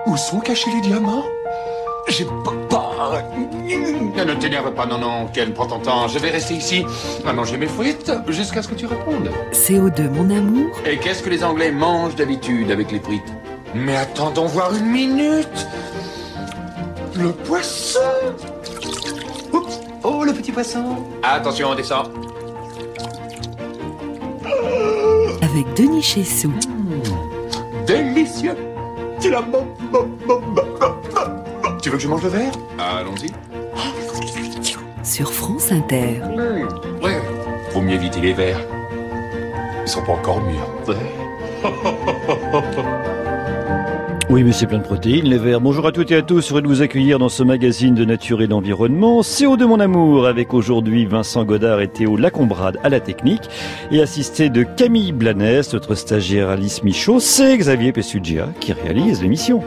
Où sont cachés les diamants? J'ai pas... Ne t'énerve pas, non, Ken, prends ton temps. Je vais rester ici à manger mes frites jusqu'à ce que tu répondes. CO2, mon amour. Et qu'est-ce que les Anglais mangent d'habitude avec les frites? Mais attendons voir une minute. Le poisson. Oups. Oh, le petit poisson. Attention, on descend. Avec Denis Chessou. Délicieux. Tu l'as... Tu veux que je mange le verre? Allons-y. Sur France Inter. Ouais. Vaut mieux éviter les verres. Ils sont pas encore mûrs. Oui, mais c'est plein de protéines, les vers. Bonjour à toutes et à tous, heureux de vous accueillir dans ce magazine de nature et d'environnement. CO2 mon amour, avec aujourd'hui Vincent Godard et Théo Lacombrade à la technique, et assisté de Camille Blanès, notre stagiaire Alice Michaud, c'est Xavier Pessugia qui réalise l'émission.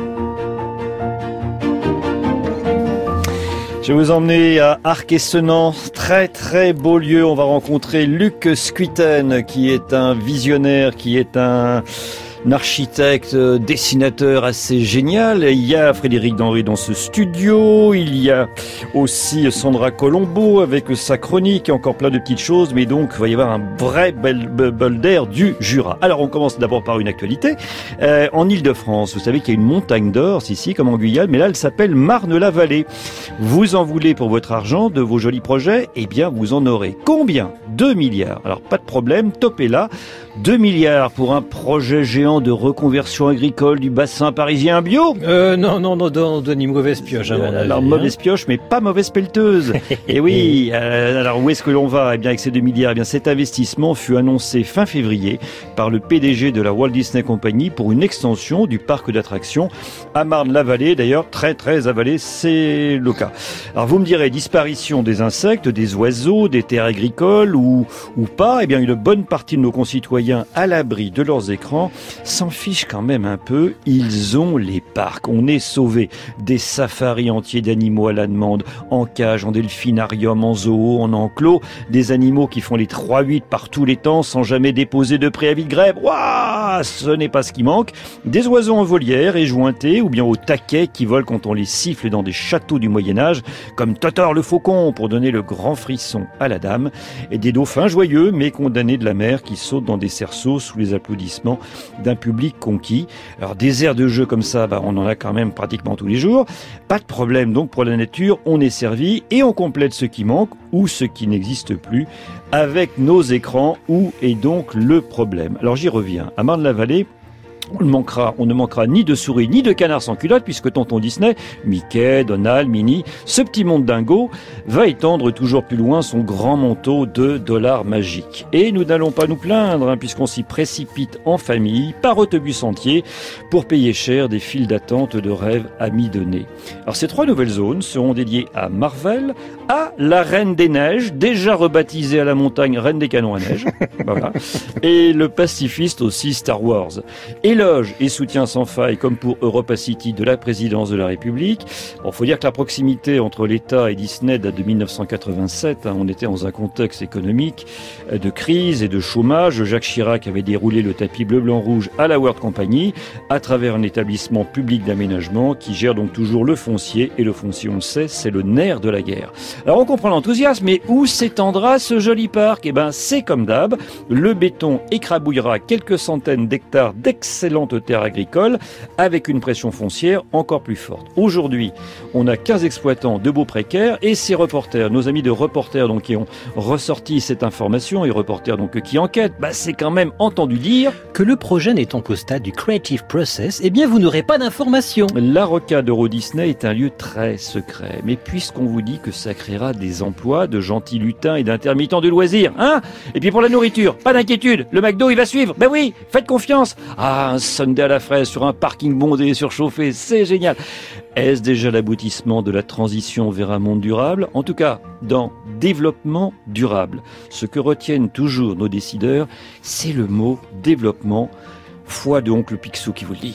Je vais vous emmener à Arc-et-Senans, très très beau lieu. On va rencontrer Luc Scuiten, qui est un visionnaire, qui est un architecte, dessinateur assez génial. Il y a Frédéric Denry dans ce studio, il y a aussi Sandra Colombo avec sa chronique et encore plein de petites choses, mais donc il va y avoir un vrai bol d'air du Jura. Alors on commence d'abord par une actualité. En Île-de-France, vous savez qu'il y a une montagne d'or, ici comme en Guyane, mais là elle s'appelle Marne-la-Vallée. Vous en voulez pour votre argent, de vos jolis projets? Eh bien vous en aurez. Combien? 2 milliards. Alors pas de problème, topez là. 2 milliards pour un projet géant de reconversion agricole du bassin parisien bio? Non, Denis, mauvaise pioche, à mon avis. Alors, mauvaise pioche, mais pas mauvaise pelleteuse. Et oui, alors où est-ce que l'on va? Eh bien, avec ces 2 milliards, eh bien, cet investissement fut annoncé fin février par le PDG de la Walt Disney Company pour une extension du parc d'attractions à Marne-la-Vallée. D'ailleurs, très, très avalé, c'est le cas. Alors, vous me direz, disparition des insectes, des oiseaux, des terres agricoles ou pas? Eh bien, une bonne partie de nos concitoyens à l'abri de leurs écrans s'en fichent quand même un peu. Ils ont les parcs. On est sauvés des safaris entiers d'animaux à la demande, en cage, en delphinarium, en zoo, en enclos, des animaux qui font les 3-8 par tous les temps sans jamais déposer de préavis de grève. Ouah, ce n'est pas ce qui manque. Des oiseaux en volière, éjointés, ou bien au taquet qui volent quand on les siffle dans des châteaux du Moyen-Âge, comme Totor le faucon pour donner le grand frisson à la dame, et des dauphins joyeux mais condamnés de la mer qui sautent dans des cerceaux sous les applaudissements d'un public conquis. Alors des aires de jeu comme ça, on en a quand même pratiquement tous les jours. Pas de problème donc pour la nature, on est servi et on complète ce qui manque ou ce qui n'existe plus avec nos écrans. Où est donc le problème? Alors j'y reviens. À Marne-la-Vallée, on ne manquera ni de souris ni de canards sans culotte puisque tonton Disney, Mickey, Donald, Minnie, ce petit monde dingo va étendre toujours plus loin son grand manteau de dollars magiques. Et nous n'allons pas nous plaindre puisqu'on s'y précipite en famille, par autobus entier, pour payer cher des files d'attente de rêves à mi-donner. Alors ces 3 nouvelles zones seront dédiées à Marvel, à la Reine des Neiges, déjà rebaptisée à la montagne Reine des Canons à Neige, voilà, et le pacifiste aussi Star Wars. Éloge et soutien sans faille, comme pour Europa City, de la présidence de la République. Bon, faut dire que la proximité entre l'État et Disney date de 1987. On était dans un contexte économique de crise et de chômage. Jacques Chirac avait déroulé le tapis bleu-blanc-rouge à la World Company à travers un établissement public d'aménagement qui gère donc toujours le foncier. Et le foncier, on le sait, c'est le nerf de la guerre. Alors on comprend l'enthousiasme, mais où s'étendra ce joli parc? Eh ben, c'est comme d'hab. Le béton écrabouillera quelques centaines d'hectares d'excellentes terres agricoles avec une pression foncière encore plus forte. Aujourd'hui, on a 15 exploitants de beaux précaires et ces reporters, nos amis de reporters donc qui ont ressorti cette information et reporters donc qui enquêtent, c'est quand même entendu dire que le projet n'étant qu'au stade du creative process, eh bien vous n'aurez pas d'informations. La rocade d'Euro Disney est un lieu très secret, mais puisqu'on vous dit que ça créera des emplois de gentils lutins et d'intermittents de loisirs, et puis pour la nourriture, pas d'inquiétude, le McDo il va suivre, oui, faites confiance. Un sundae à la fraise sur un parking bondé et surchauffé, c'est génial. Est-ce déjà l'aboutissement de la transition vers un monde durable? En tout cas, dans développement durable, ce que retiennent toujours nos décideurs, c'est le mot développement. Foi de oncle Picsou qui vous le dit.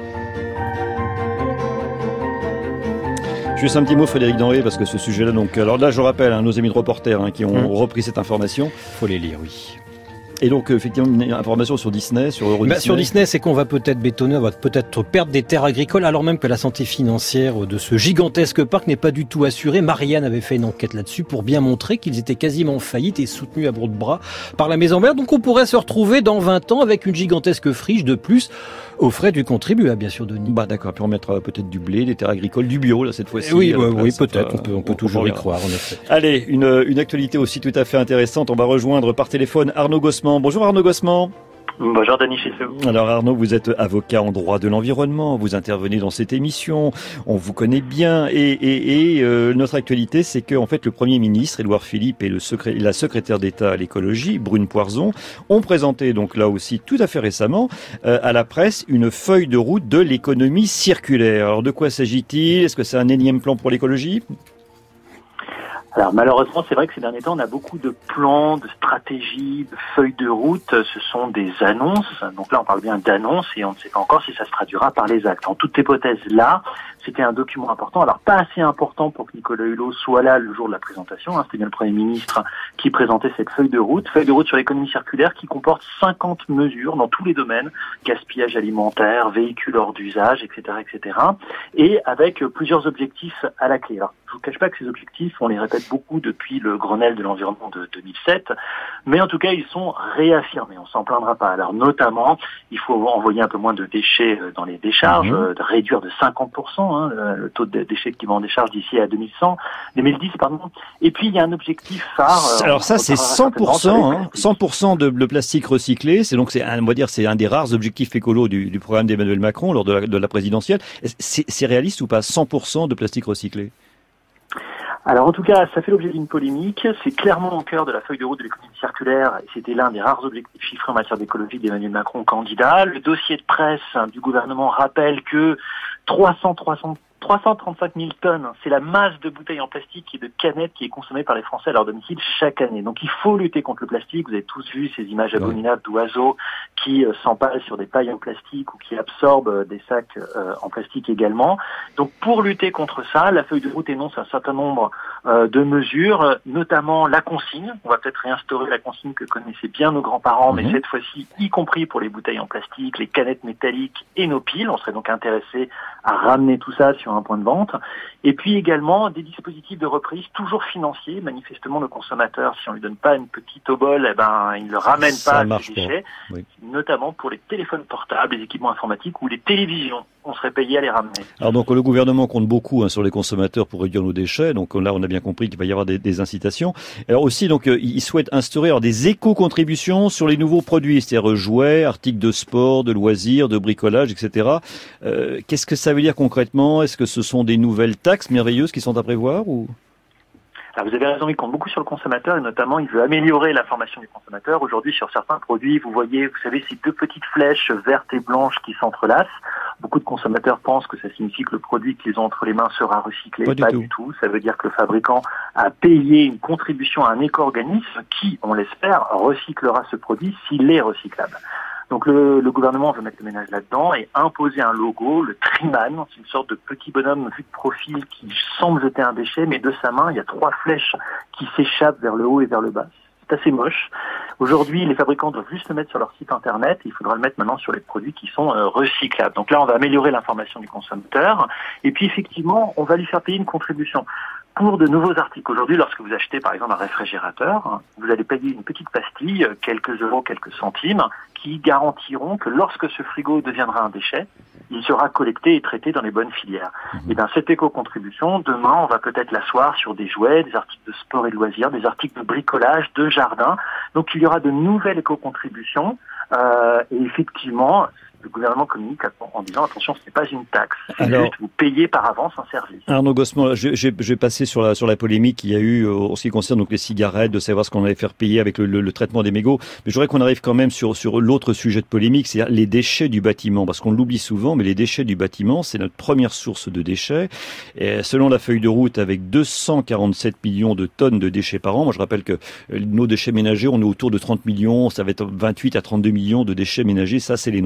Juste un petit mot, Frédéric Denry, parce que ce sujet-là, donc, alors là, je rappelle, nos amis de reporters qui ont repris cette information. Faut les lire, oui. Et donc, effectivement, une information sur Disney, sur Euro Disney. Sur Disney, c'est qu'on va peut-être bétonner, on va peut-être perdre des terres agricoles, alors même que la santé financière de ce gigantesque parc n'est pas du tout assurée. Marianne avait fait une enquête là-dessus pour bien montrer qu'ils étaient quasiment en faillite et soutenus à bout de bras par la maison mère. Donc on pourrait se retrouver dans 20 ans avec une gigantesque friche de plus aux frais du contribuable, bien sûr, Denis. D'accord, puis on mettra peut-être du blé, des terres agricoles, du bio, là, cette fois-ci. Oui, peut-être, on peut toujours y croire, en effet. Allez, une actualité aussi tout à fait intéressante. On va rejoindre par téléphone Arnaud Gossement. Bonjour Arnaud Gossement. Bonjour Denis Chessou. Alors Arnaud, vous êtes avocat en droit de l'environnement, vous intervenez dans cette émission, on vous connaît bien et notre actualité, c'est que en fait le Premier ministre Édouard Philippe et la secrétaire d'État à l'écologie Brune Poirson ont présenté donc là aussi tout à fait récemment à la presse une feuille de route de l'économie circulaire. Alors de quoi s'agit-il? Est-ce que c'est un énième plan pour l'écologie? Alors malheureusement, c'est vrai que ces derniers temps, on a beaucoup de plans, de stratégies, de feuilles de route. Ce sont des annonces. Donc là, on parle bien d'annonces et on ne sait pas encore si ça se traduira par les actes. En toute hypothèse, là, c'était un document important. Alors pas assez important pour que Nicolas Hulot soit là le jour de la présentation. C'était bien le Premier ministre qui présentait cette feuille de route sur l'économie circulaire qui comporte 50 mesures dans tous les domaines, gaspillage alimentaire, véhicules hors d'usage, etc., etc. Et avec plusieurs objectifs à la clé. Alors, je vous cache pas que ces objectifs, on les répète beaucoup depuis le Grenelle de l'environnement de 2007, mais en tout cas, ils sont réaffirmés, on s'en plaindra pas. Alors notamment, il faut envoyer un peu moins de déchets dans les décharges, de réduire de 50% le taux de déchets qui vont en décharge d'ici à 2010, pardon. Et puis, il y a un objectif phare. Alors ça, c'est 100%, 100% de plastique recyclé. C'est donc, on va dire, c'est un des rares objectifs écolos du programme d'Emmanuel Macron lors de la présidentielle. C'est réaliste ou pas 100% de plastique recyclé? Alors en tout cas, ça fait l'objet d'une polémique. C'est clairement au cœur de la feuille de route de l'économie circulaire et c'était l'un des rares objectifs chiffrés en matière d'écologie d'Emmanuel Macron candidat. Le dossier de presse du gouvernement rappelle que 335 000 tonnes, c'est la masse de bouteilles en plastique et de canettes qui est consommée par les Français à leur domicile chaque année. Donc il faut lutter contre le plastique. Vous avez tous vu ces images abominables d'oiseaux qui s'empalent sur des pailles en plastique ou qui absorbent des sacs en plastique également. Donc pour lutter contre ça, la feuille de route énonce un certain nombre de mesures, notamment la consigne. On va peut-être réinstaurer la consigne que connaissaient bien nos grands-parents, mais cette fois-ci, y compris pour les bouteilles en plastique, les canettes métalliques et nos piles. On serait donc intéressé à ramener tout ça sur un point de vente. Et puis également des dispositifs de reprise toujours financiers. Manifestement, le consommateur, si on lui donne pas une petite obole, il ne le ramène pas ses déchets. Oui. Notamment pour les téléphones portables, les équipements informatiques ou les télévisions. On serait payé à les ramener. Alors donc le gouvernement compte beaucoup sur les consommateurs pour réduire nos déchets. Donc là, on a bien compris qu'il va y avoir des incitations. Alors aussi, donc il souhaite instaurer des éco-contributions sur les nouveaux produits, c'est-à-dire jouets, articles de sport, de loisirs, de bricolage, etc. Qu'est-ce que ça veut dire concrètement? Est-ce que ce sont des nouvelles taxes merveilleuses qui sont à prévoir ou? Alors vous avez raison, il compte beaucoup sur le consommateur et notamment il veut améliorer l'information du consommateur. Aujourd'hui, sur certains produits, vous savez ces deux petites flèches vertes et blanches qui s'entrelacent. Beaucoup de consommateurs pensent que ça signifie que le produit qu'ils ont entre les mains sera recyclé. Pas du tout. Ça veut dire que le fabricant a payé une contribution à un éco-organisme qui, on l'espère, recyclera ce produit s'il est recyclable. Donc le gouvernement veut mettre le ménage là-dedans et imposer un logo, le Triman, c'est une sorte de petit bonhomme vu de profil qui semble jeter un déchet, mais de sa main, il y a 3 flèches qui s'échappent vers le haut et vers le bas. C'est assez moche. Aujourd'hui, les fabricants doivent juste le mettre sur leur site internet et il faudra le mettre maintenant sur les produits qui sont recyclables. Donc là, on va améliorer l'information du consommateur et puis effectivement, on va lui faire payer une contribution. Pour de nouveaux articles. Aujourd'hui, lorsque vous achetez par exemple un réfrigérateur, vous allez payer une petite pastille, quelques euros, quelques centimes, qui garantiront que lorsque ce frigo deviendra un déchet, il sera collecté et traité dans les bonnes filières. Et bien cette éco-contribution, demain, on va peut-être l'asseoir sur des jouets, des articles de sport et de loisirs, des articles de bricolage, de jardin. Donc il y aura de nouvelles éco-contributions et effectivement, le gouvernement communique en disant attention, ce n'est pas une taxe, c'est juste vous payez par avance un service. Arnaud Gossement, je vais passer sur la polémique qu'il y a eu en ce qui concerne donc les cigarettes, de savoir ce qu'on allait faire payer avec le traitement des mégots. Mais je voudrais qu'on arrive quand même sur l'autre sujet de polémique, c'est-à-dire les déchets du bâtiment, parce qu'on l'oublie souvent, mais les déchets du bâtiment, c'est notre première source de déchets. Et selon la feuille de route, avec 247 millions de tonnes de déchets par an, moi je rappelle que nos déchets ménagers, on est autour de 30 millions, ça va être 28 à 32 millions de déchets ménagers, ça c'est les nôtres.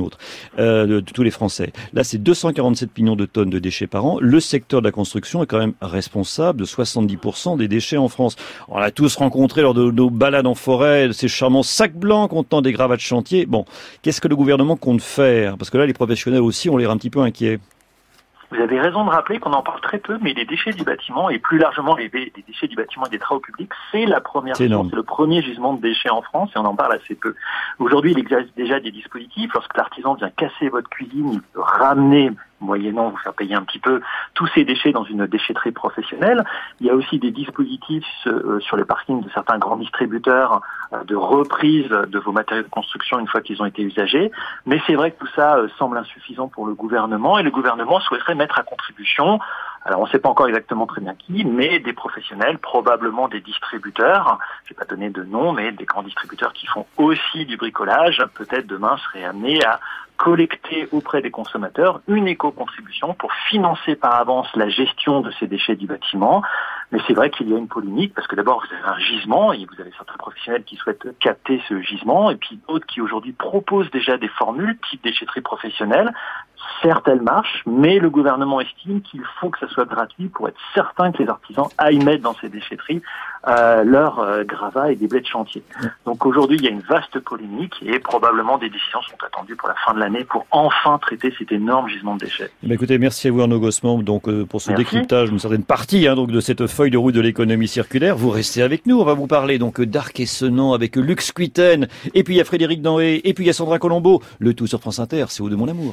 de tous les Français. Là, c'est 247 millions de tonnes de déchets par an. Le secteur de la construction est quand même responsable de 70% des déchets en France. On l'a tous rencontré lors de nos balades en forêt, ces charmants sacs blancs contenant des gravats de chantier. Bon, qu'est-ce que le gouvernement compte faire? Parce que là, les professionnels aussi ont l'air un petit peu inquiets. Vous avez raison de rappeler qu'on en parle très peu, mais les déchets du bâtiment, et plus largement les déchets du bâtiment et des travaux publics, c'est la première source, c'est le premier gisement de déchets en France, et on en parle assez peu. Aujourd'hui, il existe déjà des dispositifs. Lorsque l'artisan vient casser votre cuisine, il peut ramener, moyennant vous faire payer un petit peu, tous ces déchets dans une déchetterie professionnelle. Il y a aussi des dispositifs sur les parkings de certains grands distributeurs de reprise de vos matériaux de construction une fois qu'ils ont été usagés. Mais c'est vrai que tout ça semble insuffisant pour le gouvernement, et le gouvernement souhaiterait mettre à contribution, alors on ne sait pas encore exactement très bien qui, mais des professionnels, probablement des distributeurs, je ne vais pas donner de nom, mais des grands distributeurs qui font aussi du bricolage, peut-être demain seraient amenés à collecter auprès des consommateurs une éco-contribution pour financer par avance la gestion de ces déchets du bâtiment. Mais c'est vrai qu'il y a une polémique, parce que d'abord vous avez un gisement, et vous avez certains professionnels qui souhaitent capter ce gisement, et puis d'autres qui aujourd'hui proposent déjà des formules type déchetterie professionnelle. Certes, elles marchent, mais le gouvernement estime qu'il faut que ça soit gratuit pour être certain que les artisans aillent mettre dans ces déchetteries leurs gravats et des blés de chantier. Donc aujourd'hui, il y a une vaste polémique, et probablement des décisions sont attendues pour la fin de l'année pour enfin traiter cet énorme gisement de déchets. Écoutez, merci à vous Arnaud Gossman donc, pour ce décryptage d'une certaine partie donc, de cette feuille de route de l'économie circulaire. Vous restez avec nous, on va vous parler donc d'Arc et Senans avec Lux Quitaine, et puis il y a Frédéric Danhé, et puis il y a Sandra Colombo. Le tout sur France Inter, c'est Eau de mon amour.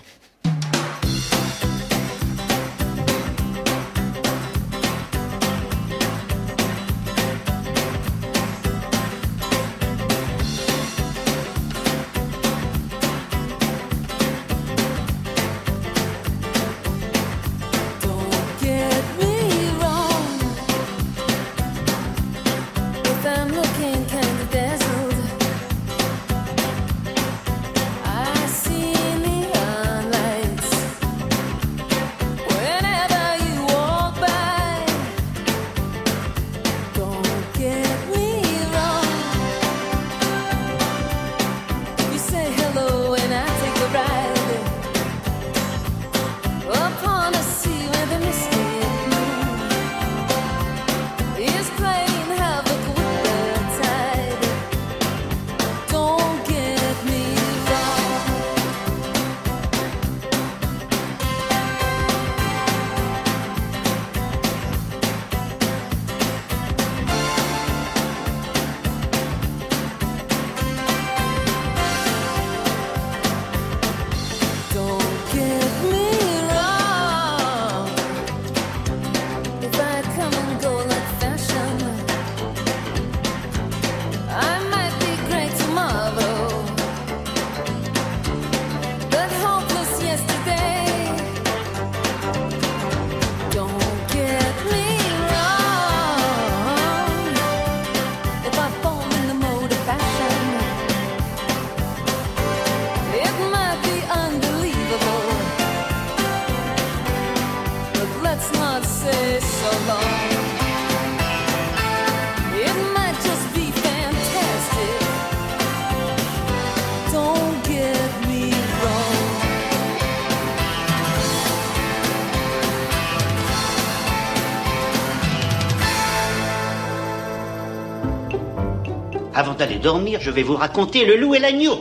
Avant d'aller dormir, je vais vous raconter le loup et l'agneau.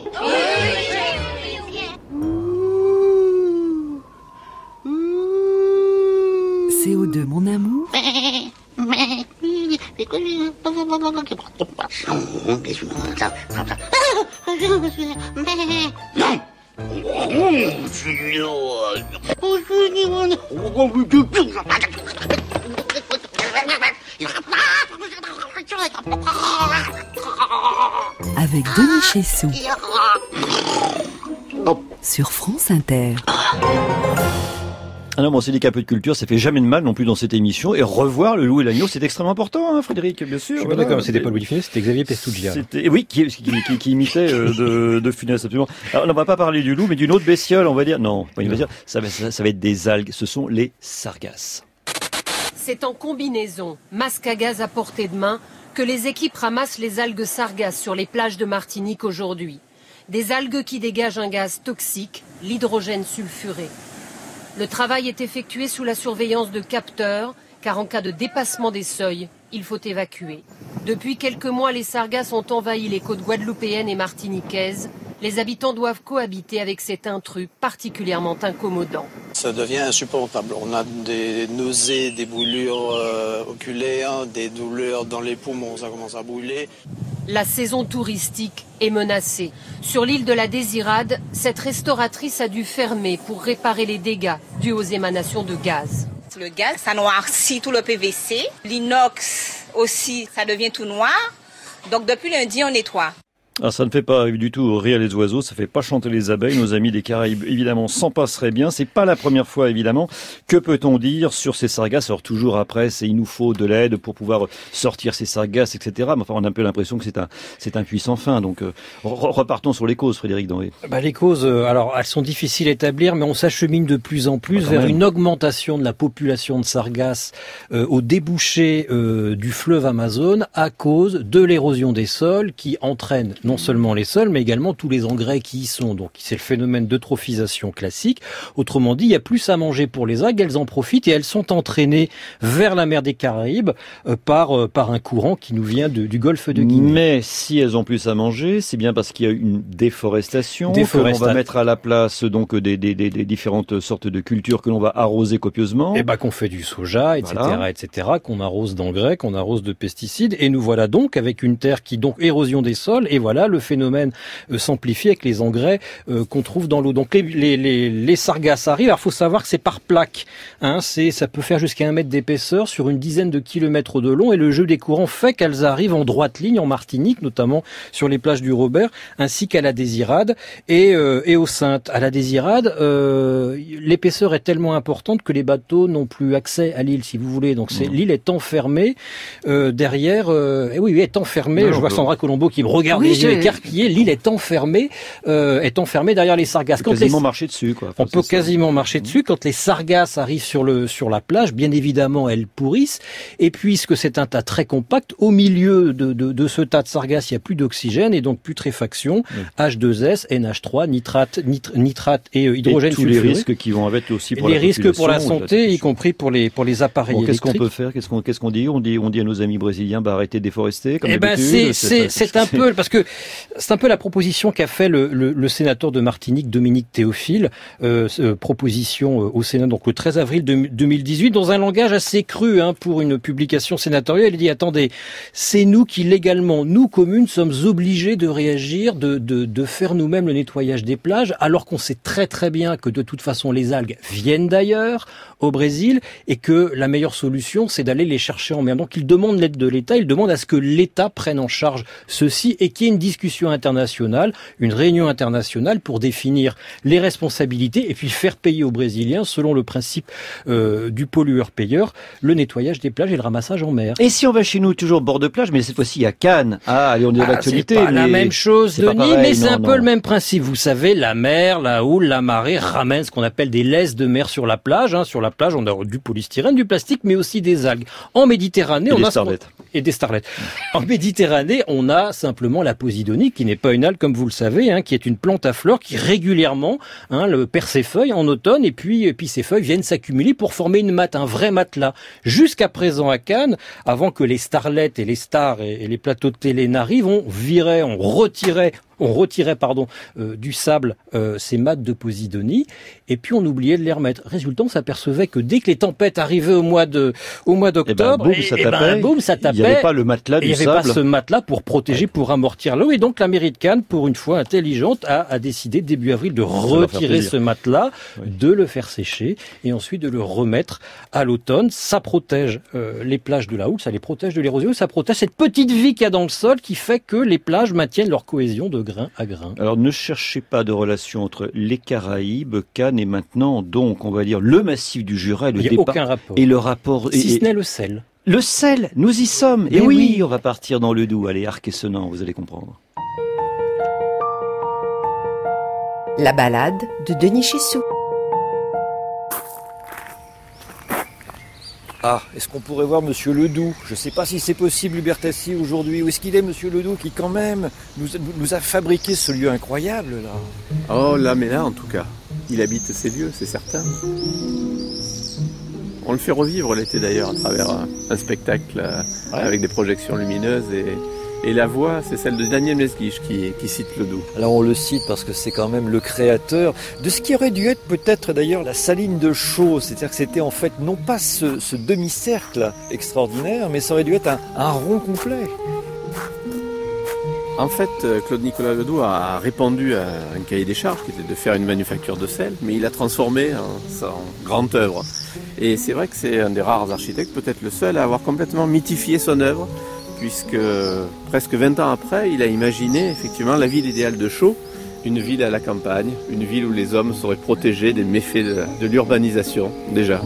CO2, mon amour. Avec Denis Chessou. Sur France Inter. Ah non, bon, c'est dit qu'un peu de culture, ça fait jamais de mal non plus dans cette émission. Et revoir le loup et l'agneau, c'est extrêmement important, hein, Frédéric, bien sûr. Je suis pas d'accord, c'était pas Louis de Funès, c'était Xavier Pestougia. Oui, qui imitait de Funès, absolument. Alors, on va pas parler du loup, mais d'une autre bestiole, on va dire. Non, pas une bestiole, ça va être des algues. Ce sont les sargasses. C'est en combinaison, masque à gaz à portée de main, que les équipes ramassent les algues sargasses sur les plages de Martinique aujourd'hui. Des algues qui dégagent un gaz toxique, l'hydrogène sulfuré. Le travail est effectué sous la surveillance de capteurs, car en cas de dépassement des seuils, il faut évacuer. Depuis quelques mois, les sargasses ont envahi les côtes guadeloupéennes et martiniquaises. Les habitants doivent cohabiter avec cet intrus particulièrement incommodant. Ça devient insupportable. On a des nausées, des brûlures oculaires, des douleurs dans les poumons, ça commence à brûler. La saison touristique est menacée. Sur l'île de la Désirade, cette restauratrice a dû fermer pour réparer les dégâts dus aux émanations de gaz. Le gaz, ça noircit tout le PVC. L'inox aussi, ça devient tout noir. Donc depuis lundi, on nettoie. Alors ça ne fait pas du tout rire les oiseaux, ça fait pas chanter les abeilles. Nos amis des Caraïbes, évidemment, s'en passeraient bien. C'est pas la première fois, évidemment. Que peut-on dire sur ces sargasses? Alors toujours après, il nous faut de l'aide pour pouvoir sortir ces sargasses, etc. Mais enfin, on a un peu l'impression que c'est un puits sans fin. Donc repartons sur les causes, Frédéric Danvé. Les causes, alors elles sont difficiles à établir, mais on s'achemine de plus en plus vers une augmentation de la population de sargasses au débouché du fleuve Amazone à cause de l'érosion des sols qui entraîne non seulement les sols, mais également tous les engrais qui y sont. Donc c'est le phénomène d'eutrophisation classique. Autrement dit, il y a plus à manger pour les algues, elles en profitent et elles sont entraînées vers la mer des Caraïbes par un courant qui nous vient du golfe de Guinée. Mais si elles ont plus à manger, c'est bien parce qu'il y a une déforestation. On va mettre à la place donc des différentes sortes de cultures que l'on va arroser copieusement. Et qu'on fait du soja, etc., voilà. etc., qu'on arrose d'engrais, qu'on arrose de pesticides. Et nous voilà donc avec une terre qui donc érosion des sols. Et voilà, le phénomène s'amplifie avec les engrais qu'on trouve dans l'eau. Donc les sargasses arrivent. Alors, faut savoir que c'est par plaque. Ça peut faire jusqu'à 1 mètre d'épaisseur sur une dizaine de kilomètres de long. Et le jeu des courants fait qu'elles arrivent en droite ligne en Martinique, notamment sur les plages du Robert, ainsi qu'à la Désirade et aux Saintes. À la Désirade, l'épaisseur est tellement importante que les bateaux n'ont plus accès à l'île, si vous voulez. Donc l'île est enfermée derrière. Oui, est enfermée. Je vois Sandra Colombo qui me regarde les yeux écarquillés. L'île est enfermée derrière les sargasses. On peut quasiment marcher dessus, quoi. On peut quasiment marcher dessus. Quand les sargasses arrivent sur la plage, bien évidemment, elles pourrissent. Et puisque c'est un tas très compact, au milieu de ce tas de sargasses, il n'y a plus d'oxygène et donc putréfaction, H2S, NH3, nitrate et hydrogène sulfuré. Tous les risques qui vont avec aussi pour les risques pour la santé, y compris pour les appareils électriques. Qu'est-ce qu'on peut faire? Qu'est-ce qu'on dit? On dit à nos amis brésiliens, arrêtez de déforester, comme d'habitude. C'est un peu, parce que c'est un peu la proposition qu'a fait le sénateur de Martinique, Dominique Théophile, proposition au Sénat, donc le 13 avril 2018, dans un langage assez cru, pour une publication sénatoriale. Il dit, attendez, c'est nous qui légalement, nous communes, sommes obligés de réagir, de faire nous-mêmes le nettoyage des plages, alors qu'on sait très très bien que de toute façon les algues viennent d'ailleurs, au Brésil, et que la meilleure solution, c'est d'aller les chercher en mer. Donc il demande l'aide de l'État, il demande à ce que l'État prenne en charge ceci et qu'il y ait une discussion internationale, une réunion internationale pour définir les responsabilités et puis faire payer aux Brésiliens, selon le principe du pollueur-payeur, le nettoyage des plages et le ramassage en mer. Et si on va chez nous, toujours bord de plage, mais cette fois-ci à Cannes. Allez, on est à l'actualité. C'est pas la même chose, Denis, mais c'est un peu le même principe. Vous savez, la mer, la houle, la marée ramènent ce qu'on appelle des laisses de mer sur la plage. Sur la plage, on a du polystyrène, du plastique, mais aussi des algues. En Méditerranée, on a et des starlettes. En Méditerranée, on a simplement la posidonie, qui n'est pas une algue, comme vous le savez, qui est une plante à fleurs qui régulièrement perd ses feuilles en automne, et puis ces feuilles viennent s'accumuler pour former une matte, un vrai matelas. Jusqu'à présent à Cannes, avant que les starlettes et les stars et les plateaux de télé n'arrivent, on retirait du sable ces mattes de posidonie, et puis on oubliait de les remettre. Résultat, on s'apercevait que dès que les tempêtes arrivaient au mois d'octobre, boum, ça tapait. Il n'y avait pas le matelas du sable. Il n'y avait pas ce matelas pour protéger, pour amortir l'eau. Et donc la mairie de Cannes, pour une fois intelligente, a décidé début avril de retirer ce matelas, de le faire sécher et ensuite de le remettre à l'automne. Ça protège les plages de la houle, ça les protège de l'érosion, ça protège cette petite vie qu'il y a dans le sol qui fait que les plages maintiennent leur cohésion de grain à grain. Alors ne cherchez pas de relation entre les Caraïbes, Cannes et maintenant donc on va dire le massif du Jura et le départ. Aucun rapport. Et le rapport. Si ce n'est le sel. Le sel, nous y sommes. Et oui, on va partir dans le Doubs. Allez, Arc et Senan, vous allez comprendre. La balade de Denis Chessou. Ah, est-ce qu'on pourrait voir Monsieur Ledoux? Je ne sais pas si c'est possible, Hubertassi, aujourd'hui. Où est-ce qu'il est, Monsieur Ledoux, qui quand même nous a fabriqué ce lieu incroyable, là? Oh là, mais là, en tout cas, il habite ces lieux, c'est certain. On le fait revivre l'été d'ailleurs à travers un spectacle avec des projections lumineuses et la voix, c'est celle de Daniel Mesguich qui cite Ledoux. Alors on le cite parce que c'est quand même le créateur de ce qui aurait dû être peut-être d'ailleurs la saline de Chaux, c'est-à-dire que c'était en fait non pas ce demi-cercle extraordinaire, mais ça aurait dû être un rond complet. En fait, Claude-Nicolas Ledoux a répandu un cahier des charges qui était de faire une manufacture de sel, mais il a transformé en grande œuvre. Et c'est vrai que c'est un des rares architectes, peut-être le seul, à avoir complètement mythifié son œuvre, puisque presque 20 ans après, il a imaginé effectivement la ville idéale de Chaux, une ville à la campagne, une ville où les hommes seraient protégés des méfaits de l'urbanisation, déjà.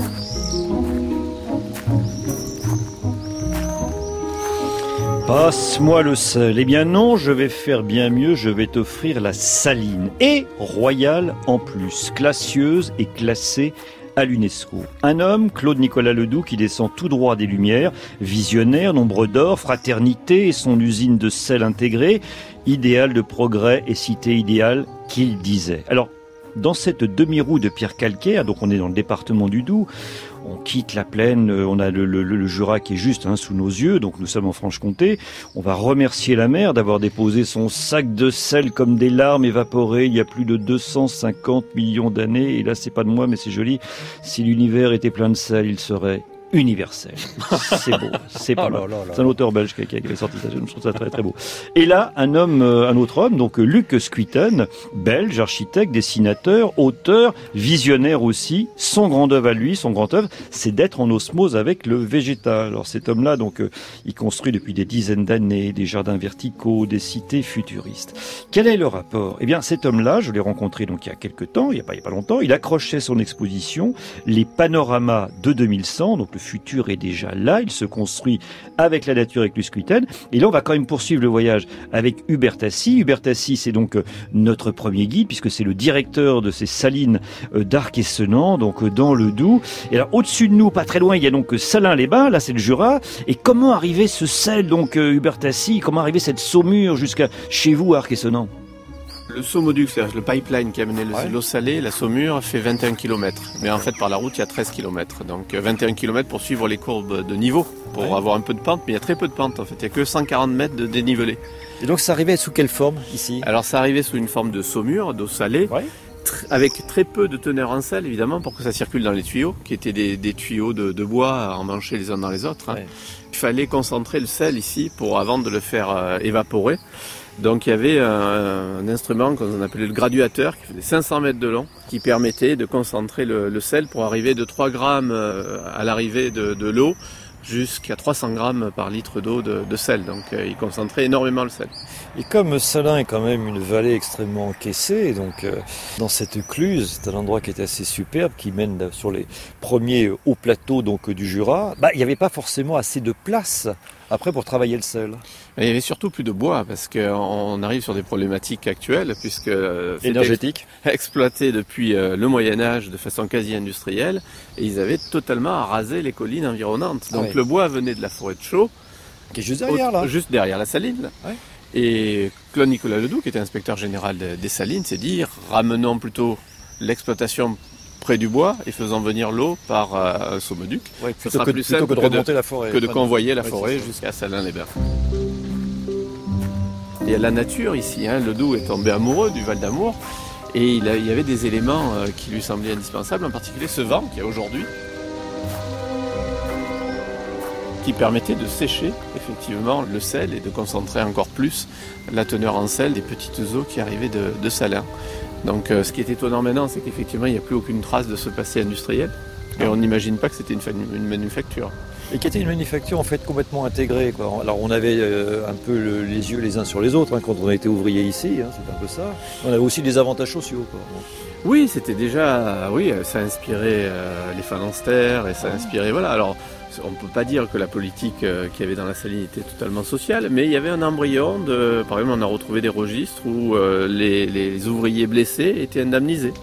Passe-moi le sel. Eh bien non, je vais faire bien mieux, je vais t'offrir la saline. Et royale en plus, classieuse et classée à l'UNESCO. Un homme, Claude-Nicolas Ledoux, qui descend tout droit des Lumières, visionnaire, nombre d'or, fraternité et son usine de sel intégrée, idéal de progrès et cité idéale qu'il disait. Alors, dans cette demi-roue de pierre calcaire, donc on est dans le département du Doubs, on quitte la plaine, on a le Jura qui est juste sous nos yeux, donc nous sommes en Franche-Comté. On va remercier la mer d'avoir déposé son sac de sel comme des larmes évaporées il y a plus de 250 millions d'années. Et là, c'est pas de moi, mais c'est joli. Si l'univers était plein de sel, il serait universel. C'est beau, c'est pas mal. C'est un auteur belge qui avait sorti ça, je trouve ça très très beau. Et là, un autre homme, donc Luc Scuiten, belge, architecte, dessinateur, auteur, visionnaire aussi. Son grand œuvre à lui, son grand œuvre, c'est d'être en osmose avec le végétal. Alors cet homme-là, donc, il construit depuis des dizaines d'années des jardins verticaux, des cités futuristes. Quel est le rapport? Eh bien, cet homme-là, je l'ai rencontré donc il y a quelques temps, il y a pas longtemps, il accrochait son exposition, les panoramas de 2100, donc le futur est déjà là, il se construit avec la nature, avec Scuiten. Et là, on va quand même poursuivre le voyage avec Hubertassi. Hubertassi, c'est donc notre premier guide, puisque c'est le directeur de ces salines d'Arc-et-Senans, donc dans le Doubs. Et alors, au-dessus de nous, pas très loin, il y a donc Salins-les-Bains, là c'est le Jura. Et comment arriver ce sel, donc Hubertassi, comment arriver cette saumure jusqu'à chez vous, à Arc-et-Senans? Le Saumoduc, c'est-à-dire le pipeline qui amenait l'eau salée, la saumure, fait 21 km. Mais en fait, par la route, il y a 13 km. Donc 21 km pour suivre les courbes de niveau, pour avoir un peu de pente. Mais il y a très peu de pente, en fait. Il n'y a que 140 mètres de dénivelé. Et donc, ça arrivait sous quelle forme, ici? Alors, ça arrivait sous une forme de saumure, d'eau salée, avec très peu de teneur en sel, évidemment, pour que ça circule dans les tuyaux, qui étaient des tuyaux de bois emmanchés les uns dans les autres. Il fallait concentrer le sel ici avant de le faire évaporer. Donc il y avait un instrument qu'on appelait le graduateur qui faisait 500 mètres de long qui permettait de concentrer le sel pour arriver de 3 grammes à l'arrivée de l'eau jusqu'à 300 grammes par litre d'eau de sel. Donc il concentrait énormément le sel. Et comme Salins est quand même une vallée extrêmement encaissée, donc dans cette cluse, c'est un endroit qui est assez superbe, qui mène sur les premiers hauts plateaux donc, du Jura, il n'y avait pas forcément assez de place après pour travailler le sel. Il y avait surtout plus de bois parce qu'on arrive sur des problématiques actuelles puisque énergétique exploité depuis le Moyen-Âge de façon quasi industrielle et ils avaient totalement arasé les collines environnantes. Donc le bois venait de la forêt de Chaux, qui est juste derrière là. Juste derrière la saline. Ouais. Et Claude-Nicolas Ledoux, qui était inspecteur général des salines, s'est dit ramenons plutôt l'exploitation près du bois et faisant venir l'eau par un saumoduc. Ce sera plus simple que de remonter la forêt. Que de convoyer la forêt jusqu'à Salins-les-Bains. Il y a la nature ici, Ledoux est tombé amoureux du Val d'Amour et il y avait des éléments qui lui semblaient indispensables, en particulier ce vent qu'il y a aujourd'hui, qui permettait de sécher effectivement le sel et de concentrer encore plus la teneur en sel des petites eaux qui arrivaient de Salins. Donc ce qui est étonnant maintenant, c'est qu'effectivement il n'y a plus aucune trace de ce passé industriel et on n'imagine pas que c'était une manufacture. Et qui était une manufacture en fait complètement intégrée, quoi. Alors on avait un peu les yeux les uns sur les autres quand on était ouvrier ici, c'est un peu ça. On avait aussi des avantages sociaux, quoi. Oui, c'était déjà, ça inspirait les phalanstères et ça inspirait, voilà. Alors on ne peut pas dire que la politique qu'il y avait dans la saline était totalement sociale, mais il y avait un embryon par exemple on a retrouvé des registres où les ouvriers blessés étaient indemnisés.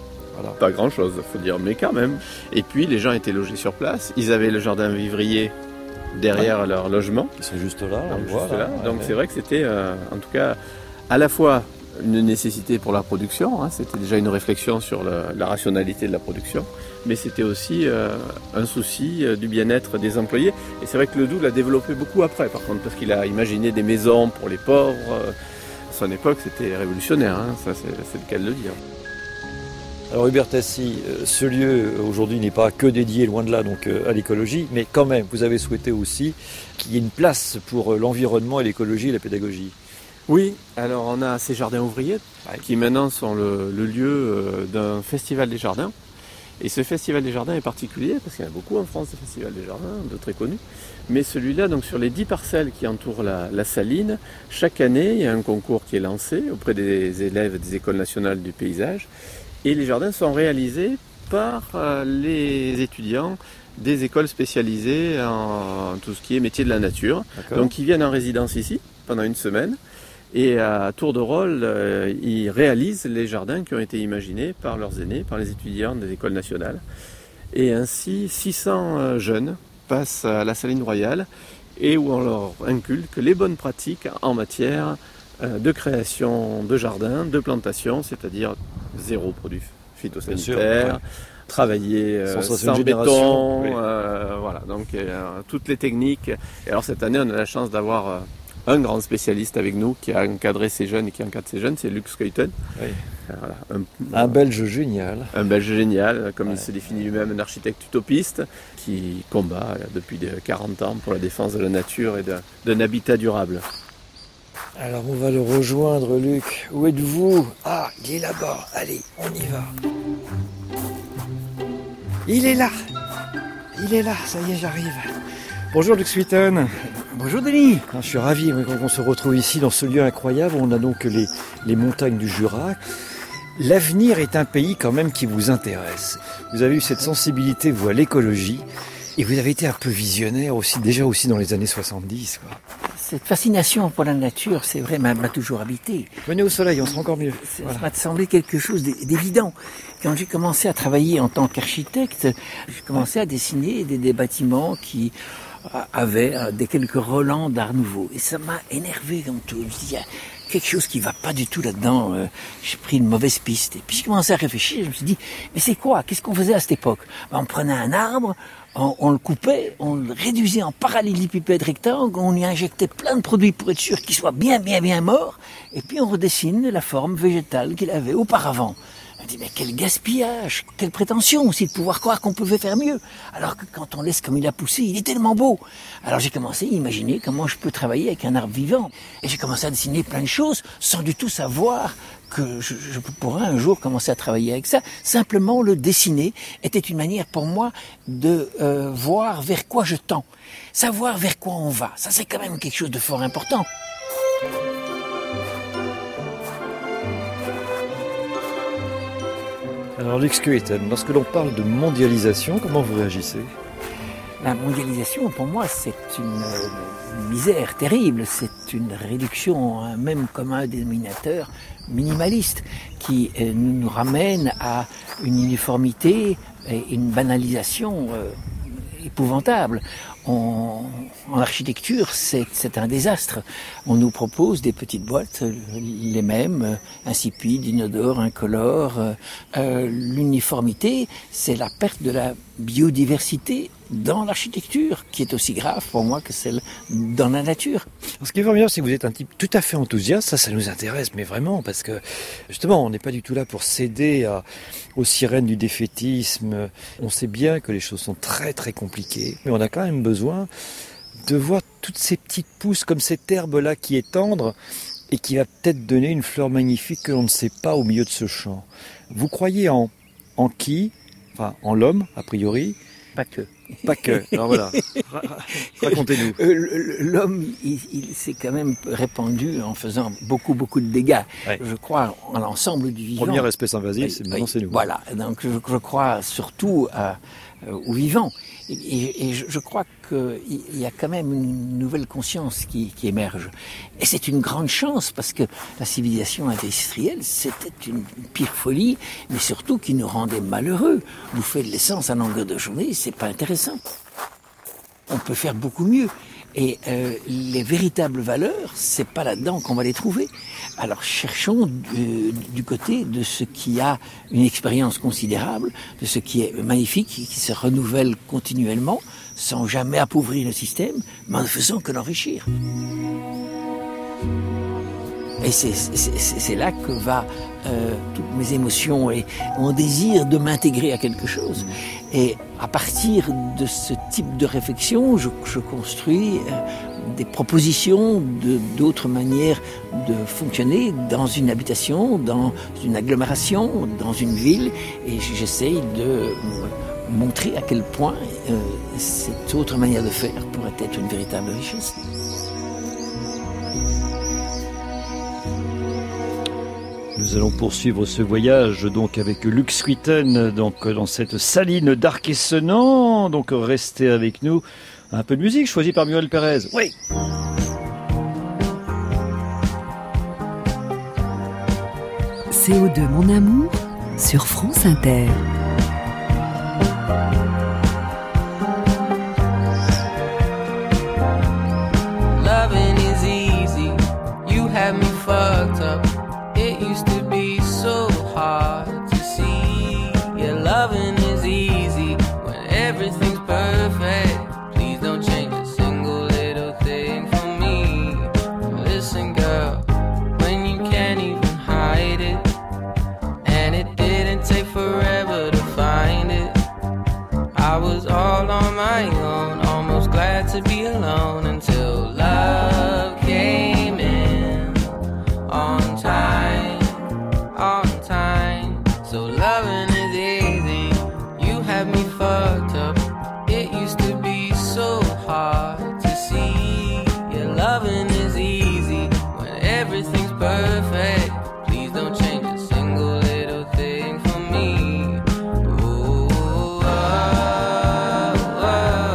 Voilà. Pas grand-chose, faut dire, mais quand même. Et puis les gens étaient logés sur place. Ils avaient le jardin vivrier derrière leur logement. Ils sont juste là. Donc c'est vrai que c'était, en tout cas, à la fois une nécessité pour la production. C'était déjà une réflexion sur la rationalité de la production. Mais c'était aussi un souci du bien-être des employés. Et c'est vrai que Ledoux l'a développé beaucoup après, par contre, parce qu'il a imaginé des maisons pour les pauvres. À son époque, c'était révolutionnaire, ça c'est le cas de le dire. Alors Hubert Tassi, ce lieu aujourd'hui n'est pas que dédié, loin de là, donc à l'écologie, mais quand même, vous avez souhaité aussi qu'il y ait une place pour l'environnement et l'écologie et la pédagogie. Oui, alors on a ces jardins ouvriers qui maintenant sont le lieu d'un festival des jardins. Et ce festival des jardins est particulier parce qu'il y en a beaucoup en France, des festivals des jardins, de très connus. Mais celui-là, donc sur les 10 parcelles qui entourent la saline, chaque année, il y a un concours qui est lancé auprès des élèves des écoles nationales du paysage. Et les jardins sont réalisés par les étudiants des écoles spécialisées en tout ce qui est métier de la nature. D'accord. Donc ils viennent en résidence ici pendant une semaine. Et à tour de rôle, ils réalisent les jardins qui ont été imaginés par leurs aînés, par les étudiants des écoles nationales. Et ainsi, 600 jeunes passent à la Saline Royale et où on leur inculque les bonnes pratiques en matière de création de jardins, de plantation, c'est-à-dire zéro produit phytosanitaire, travailler sans béton, voilà, donc toutes les techniques. Et alors cette année, on a la chance d'avoir un grand spécialiste avec nous qui a encadré ces jeunes et qui encadre ces jeunes, c'est Luc Skeuten. Oui. Voilà, un Belge génial. Un Belge génial, comme il se définit lui-même, un architecte utopiste qui combat depuis 40 ans pour la défense de la nature et d'un habitat durable. Alors on va le rejoindre, Luc. Où êtes-vous? Ah, il est là-bas. Allez, on y va. Il est là. Il est là, ça y est, j'arrive. Bonjour Luc Skeuten. Bonjour Denis. Je suis ravi qu'on se retrouve ici dans ce lieu incroyable. On a donc les montagnes du Jura. L'avenir est un pays quand même qui vous intéresse. Vous avez eu cette sensibilité, vous, à l'écologie. Et vous avez été un peu visionnaire aussi, déjà aussi dans les années 70. Quoi. Cette fascination pour la nature, c'est vrai, m'a toujours habité. Venez au soleil, on sera encore mieux. Voilà. Ça m'a semblé quelque chose d'évident. Quand j'ai commencé à travailler en tant qu'architecte, j'ai commencé à dessiner des bâtiments qui avaient quelques relents d'art nouveau. Et ça m'a énervé comme tout. Je me suis dit, il y a quelque chose qui va pas du tout là-dedans. J'ai pris une mauvaise piste. Et puis j'ai commencé à réfléchir. Je me suis dit, mais c'est quoi? Qu'est-ce qu'on faisait à cette époque? On prenait un arbre, on le coupait, on le réduisait en parallélépipède rectangle, on y injectait plein de produits pour être sûr qu'il soit bien mort, et puis on redessine la forme végétale qu'il avait auparavant. On dit, mais quel gaspillage, quelle prétention aussi de pouvoir croire qu'on pouvait faire mieux. Alors que quand on laisse comme il a poussé, il est tellement beau. Alors j'ai commencé à imaginer comment je peux travailler avec un arbre vivant. Et j'ai commencé à dessiner plein de choses sans du tout savoir que je pourrais un jour commencer à travailler avec ça. Simplement le dessiner était une manière pour moi de voir vers quoi je tends. Savoir vers quoi on va. Ça c'est quand même quelque chose de fort important. Alors Luc Skeuten, lorsque l'on parle de mondialisation, comment vous réagissez? La mondialisation, pour moi, c'est une misère terrible. C'est une réduction à un même commun dénominateur minimaliste qui nous ramène à une uniformité et une banalisation épouvantable. En architecture, c'est un désastre. On nous propose des petites boîtes, les mêmes, insipides, inodores, incolores. L'uniformité, c'est la perte de la biodiversité dans l'architecture, qui est aussi grave pour moi que celle dans la nature. Ce qui est formidable, c'est que vous êtes un type tout à fait enthousiaste, ça nous intéresse, mais vraiment, parce que justement, on n'est pas du tout là pour céder aux sirènes du défaitisme. On sait bien que les choses sont très très compliquées, mais on a quand même besoin de voir toutes ces petites pousses comme cette herbe-là qui est tendre et qui va peut-être donner une fleur magnifique que l'on ne sait pas au milieu de ce champ. Vous croyez en qui? Enfin, en l'homme, a priori? Pas que. Pas que. Alors voilà, racontez-nous. L'homme, il s'est quand même répandu en faisant beaucoup de dégâts. Ouais. Je crois en l'ensemble du vivant. Première espèce invasive, maintenant c'est nous. Voilà, donc je crois surtout aux vivants. Et je crois qu'il y a quand même une nouvelle conscience qui émerge. Et c'est une grande chance parce que la civilisation industrielle, c'était une pire folie, mais surtout qui nous rendait malheureux. Bouffer de l'essence à longueur de journée, c'est pas intéressant. On peut faire beaucoup mieux. Et les véritables valeurs, c'est pas là-dedans qu'on va les trouver. Alors cherchons du côté de ce qui a une expérience considérable, de ce qui est magnifique, qui se renouvelle continuellement, sans jamais appauvrir le système, mais en ne faisant que l'enrichir. Et c'est là que va toutes mes émotions et mon désir de m'intégrer à quelque chose. Et à partir de ce type de réflexion, je construis des propositions d'autres manières de fonctionner dans une habitation, dans une agglomération, dans une ville, et j'essaye de montrer à quel point cette autre manière de faire pourrait être une véritable richesse. Nous allons poursuivre ce voyage donc avec Luc Schuiten, donc dans cette saline d'Arc-et-Senans. Donc restez avec nous. Un peu de musique choisie par Muriel Pérez. Oui. CO2 Mon Amour sur France Inter. Loving is easy. You have me fucked up. It used to be so hard to see. Yeah, loving is easy when everything's perfect. Please don't change a single little thing for me. Listen, girl, when you can't even hide it, and it didn't take forever to find it. I was all on my own, almost glad to be alone until love came in on time, on time. So loving is easy. You have me fucked up. It used to be so hard to see. Yeah, loving is easy when everything's perfect. Please don't change a single little thing for me. Ooh, oh, oh,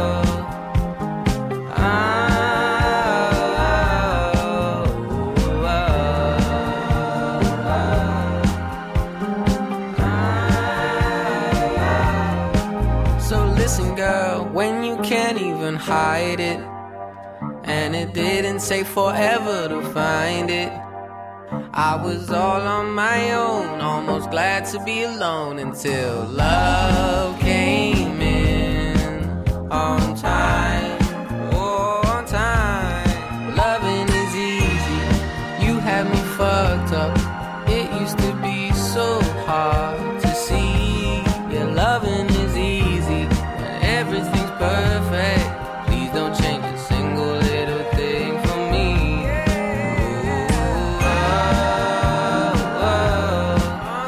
So listen, girl, when you can't even hide it, and it didn't take forever to find it. I was all on my own, almost glad to be alone until love came in on time, oh, on time. Loving is easy, you have me fucked up. It used to be so hard to see. Yeah, loving is easy when everything's perfect. Please don't change a single little thing for me. Ooh, oh, oh,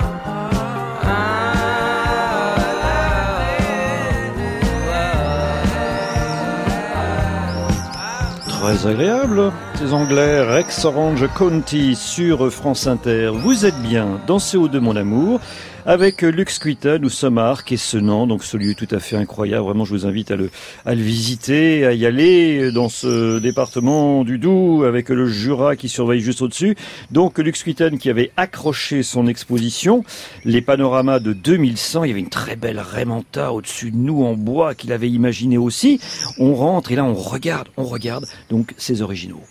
Très agréable, ces Anglais, Rex Orange County sur France Inter. Vous êtes bien dans CO2 Mon Amour avec Luc Schuiten. Nous sommes à Arc-et-Senans, donc ce lieu tout à fait incroyable. Vraiment, je vous invite à le visiter, à y aller dans ce département du Doubs avec le Jura qui surveille juste au-dessus. Donc Luc Schuiten qui avait accroché son exposition, les panoramas de 2100. Il y avait une très belle Raimanta au-dessus de nous en bois qu'il avait imaginé aussi. On rentre et là on regarde donc ces originaux.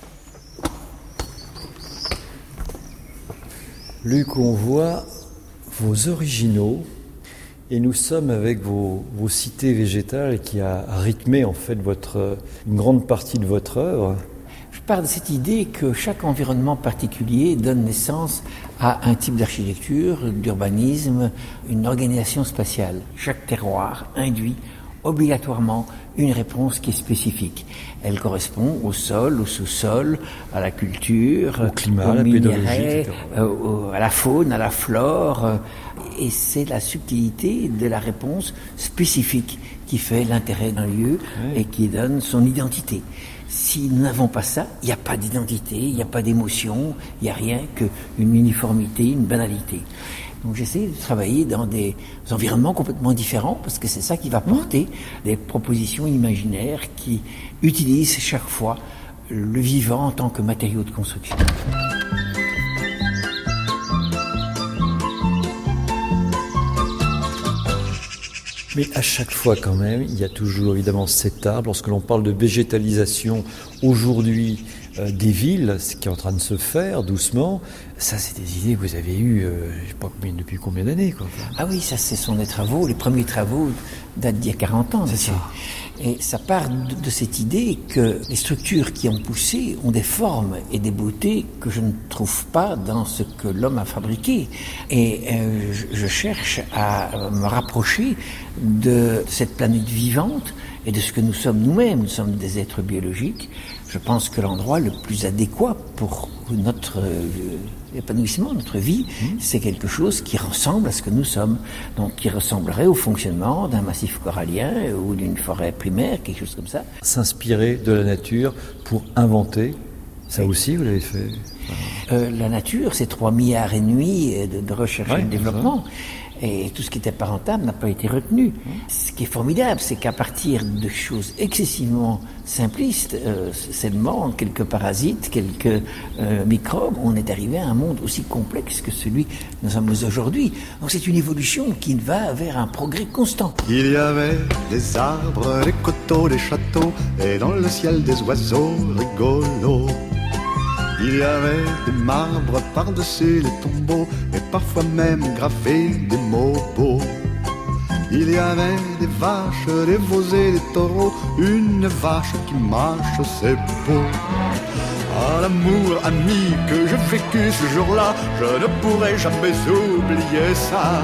Luc, on voit vos originaux et nous sommes avec vos cités végétales qui a rythmé en fait une grande partie de votre œuvre. Je pars de cette idée que chaque environnement particulier donne naissance à un type d'architecture, d'urbanisme, une organisation spatiale. Chaque terroir induit obligatoirement une réponse qui est spécifique. Elle correspond au sol, au sous-sol, à la culture, au climat, aux à la minéraux, pédologie, etc. À la faune, à la flore. et c'est la subtilité de la réponse spécifique qui fait l'intérêt d'un lieu et qui donne son identité. Si nous n'avons pas ça, il n'y a pas d'identité, il n'y a pas d'émotion, il n'y a rien qu'une uniformité, une banalité. Donc j'essaie de travailler dans des environnements complètement différents parce que c'est ça qui va porter des propositions imaginaires qui utilisent chaque fois le vivant en tant que matériau de construction. Mais à chaque fois quand même, il y a toujours évidemment cet arbre. Lorsque l'on parle de végétalisation aujourd'hui des villes, ce qui est en train de se faire doucement, ça c'est des idées que vous avez eues, je ne sais pas depuis combien d'années, quoi. Ah oui, ça ce sont des travaux, les premiers travaux datent d'il y a 40 ans. C'est ça. Et ça part de cette idée que les structures qui ont poussé ont des formes et des beautés que je ne trouve pas dans ce que l'homme a fabriqué. Et je cherche à me rapprocher de cette planète vivante et de ce que nous sommes nous-mêmes. Nous sommes des êtres biologiques. Je pense que l'endroit le plus adéquat pour notre épanouissement, notre vie, c'est quelque chose qui ressemble à ce que nous sommes. Donc qui ressemblerait au fonctionnement d'un massif corallien ou d'une forêt primaire, quelque chose comme ça. S'inspirer de la nature pour inventer, ça aussi vous l'avez fait. La nature, c'est 3,5 milliards de recherche et de développement. Et tout ce qui était pas rentable n'a pas été retenu. Ce qui est formidable, c'est qu'à partir de choses excessivement simplistes, seulement quelques parasites, quelques microbes, on est arrivé à un monde aussi complexe que celui que nous sommes aujourd'hui. Donc c'est une évolution qui va vers un progrès constant. Il y avait des arbres, des coteaux, des châteaux, et dans le ciel des oiseaux rigolos. Il y avait des marbres par-dessus les tombeaux et parfois même gravés des mots beaux. Il y avait des vaches, des veaux et des taureaux, une vache qui marche, c'est beau. Ah, l'amour ami que j'ai vécu ce jour-là, je ne pourrai jamais oublier ça.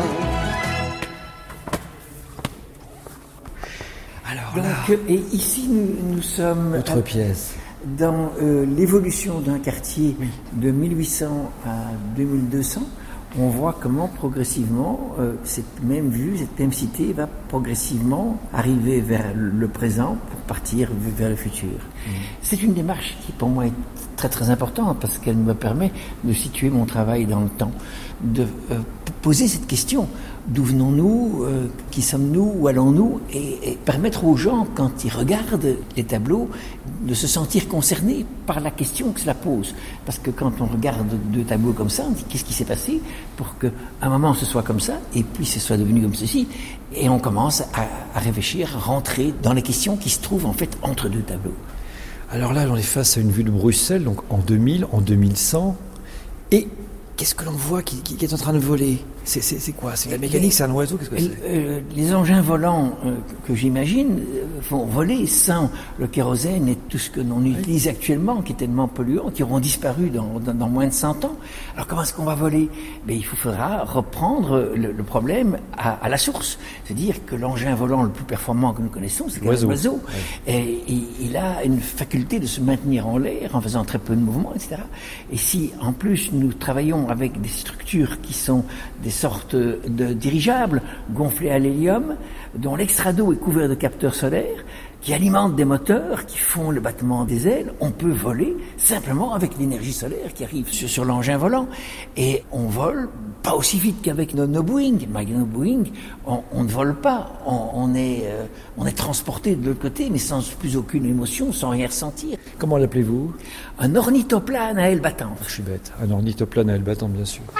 Alors donc, et ici nous sommes... Autre pièce. Dans l'évolution d'un quartier de 1800 à 2200, on voit comment progressivement cette même vue, cette même cité va progressivement arriver vers le présent pour partir vers le futur. C'est une démarche qui pour moi est très très importante parce qu'elle me permet de situer mon travail dans le temps, de poser cette question. D'où venons-nous, qui sommes-nous, où allons-nous, et permettre aux gens, quand ils regardent les tableaux, de se sentir concernés par la question que cela pose. Parce que quand on regarde deux tableaux comme ça, on dit qu'est-ce qui s'est passé pour qu'à un moment ce soit comme ça, et puis ce soit devenu comme ceci, et on commence à réfléchir, à rentrer dans les questions qui se trouvent en fait entre deux tableaux. Alors là, on est face à une vue de Bruxelles, donc en 2000, en 2100, et qu'est-ce que l'on voit qui est en train de voler ? C'est quoi ? C'est la mécanique, c'est un oiseau ? Qu'est-ce que c'est ? Les engins volants que j'imagine vont voler sans le kérosène et tout ce que l'on utilise actuellement, qui est tellement polluant, qui auront disparu dans moins de 100 ans. Alors comment est-ce qu'on va voler ? Il faudra reprendre le problème à la source. C'est-à-dire que l'engin volant le plus performant que nous connaissons, c'est l'oiseau. Et il a une faculté de se maintenir en l'air en faisant très peu de mouvements, etc. Et si en plus nous travaillons avec des structures qui sont des sortes de dirigeables gonflés à l'hélium, dont l'extrado est couvert de capteurs solaires, qui alimentent des moteurs, qui font le battement des ailes, on peut voler simplement avec l'énergie solaire qui arrive sur l'engin volant. Et on vole pas aussi vite qu'avec nos Boeing. Malgré nos Boeing, on ne vole pas. On est transporté de l'autre côté, mais sans plus aucune émotion, sans rien ressentir. Comment l'appelez-vous ? Un ornithoplane à ailes battantes. Je suis bête. Un ornithoplane à ailes battantes, bien sûr.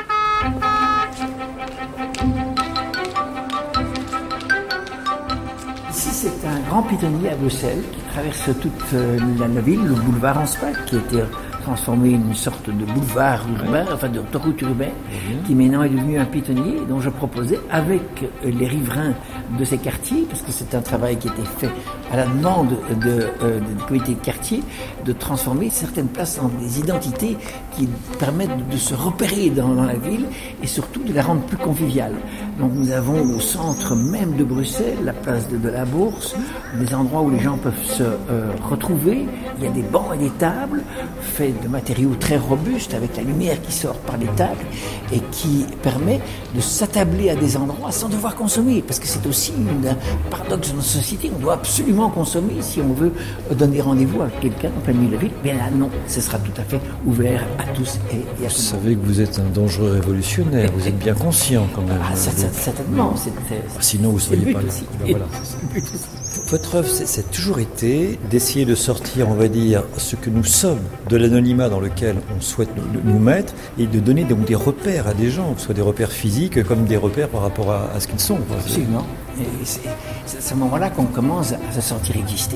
Ici, c'est un grand pitonnier à Bruxelles qui traverse toute la ville, le boulevard Anspach, qui a été transformé en une sorte de boulevard urbain, enfin d'autoroute urbaine, qui maintenant est devenu un pitonnier, dont je proposais avec les riverains de ces quartiers, parce que c'est un travail qui a été fait à la demande des comités de quartier, de transformer certaines places en des identités qui permettent de se repérer dans la ville et surtout de la rendre plus conviviale. Donc nous avons au centre même de Bruxelles, la place de la Bourse, des endroits où les gens peuvent se retrouver. Il y a des bancs et des tables faits de matériaux très robustes avec la lumière qui sort par les tables et qui permet de s'attabler à des endroits sans devoir consommer. Parce que c'est aussi un paradoxe de notre société. On doit absolument consommer si on veut donner rendez-vous à quelqu'un en plein milieu de la ville. Mais là, non, ce sera tout à fait ouvert à tous et à tout le monde. Vous savez que vous êtes un dangereux révolutionnaire. Vous êtes bien conscient quand même. Ah, certainement. Sinon, vous ne seriez pas là. Voilà. Votre œuvre, c'est toujours été d'essayer de sortir, on va dire, ce que nous sommes de l'anonymat dans lequel on souhaite nous mettre et de donner donc des repères à des gens, que ce soit des repères physiques comme des repères par rapport à ce qu'ils sont. Absolument. Et c'est à ce moment-là qu'on commence à se sentir exister.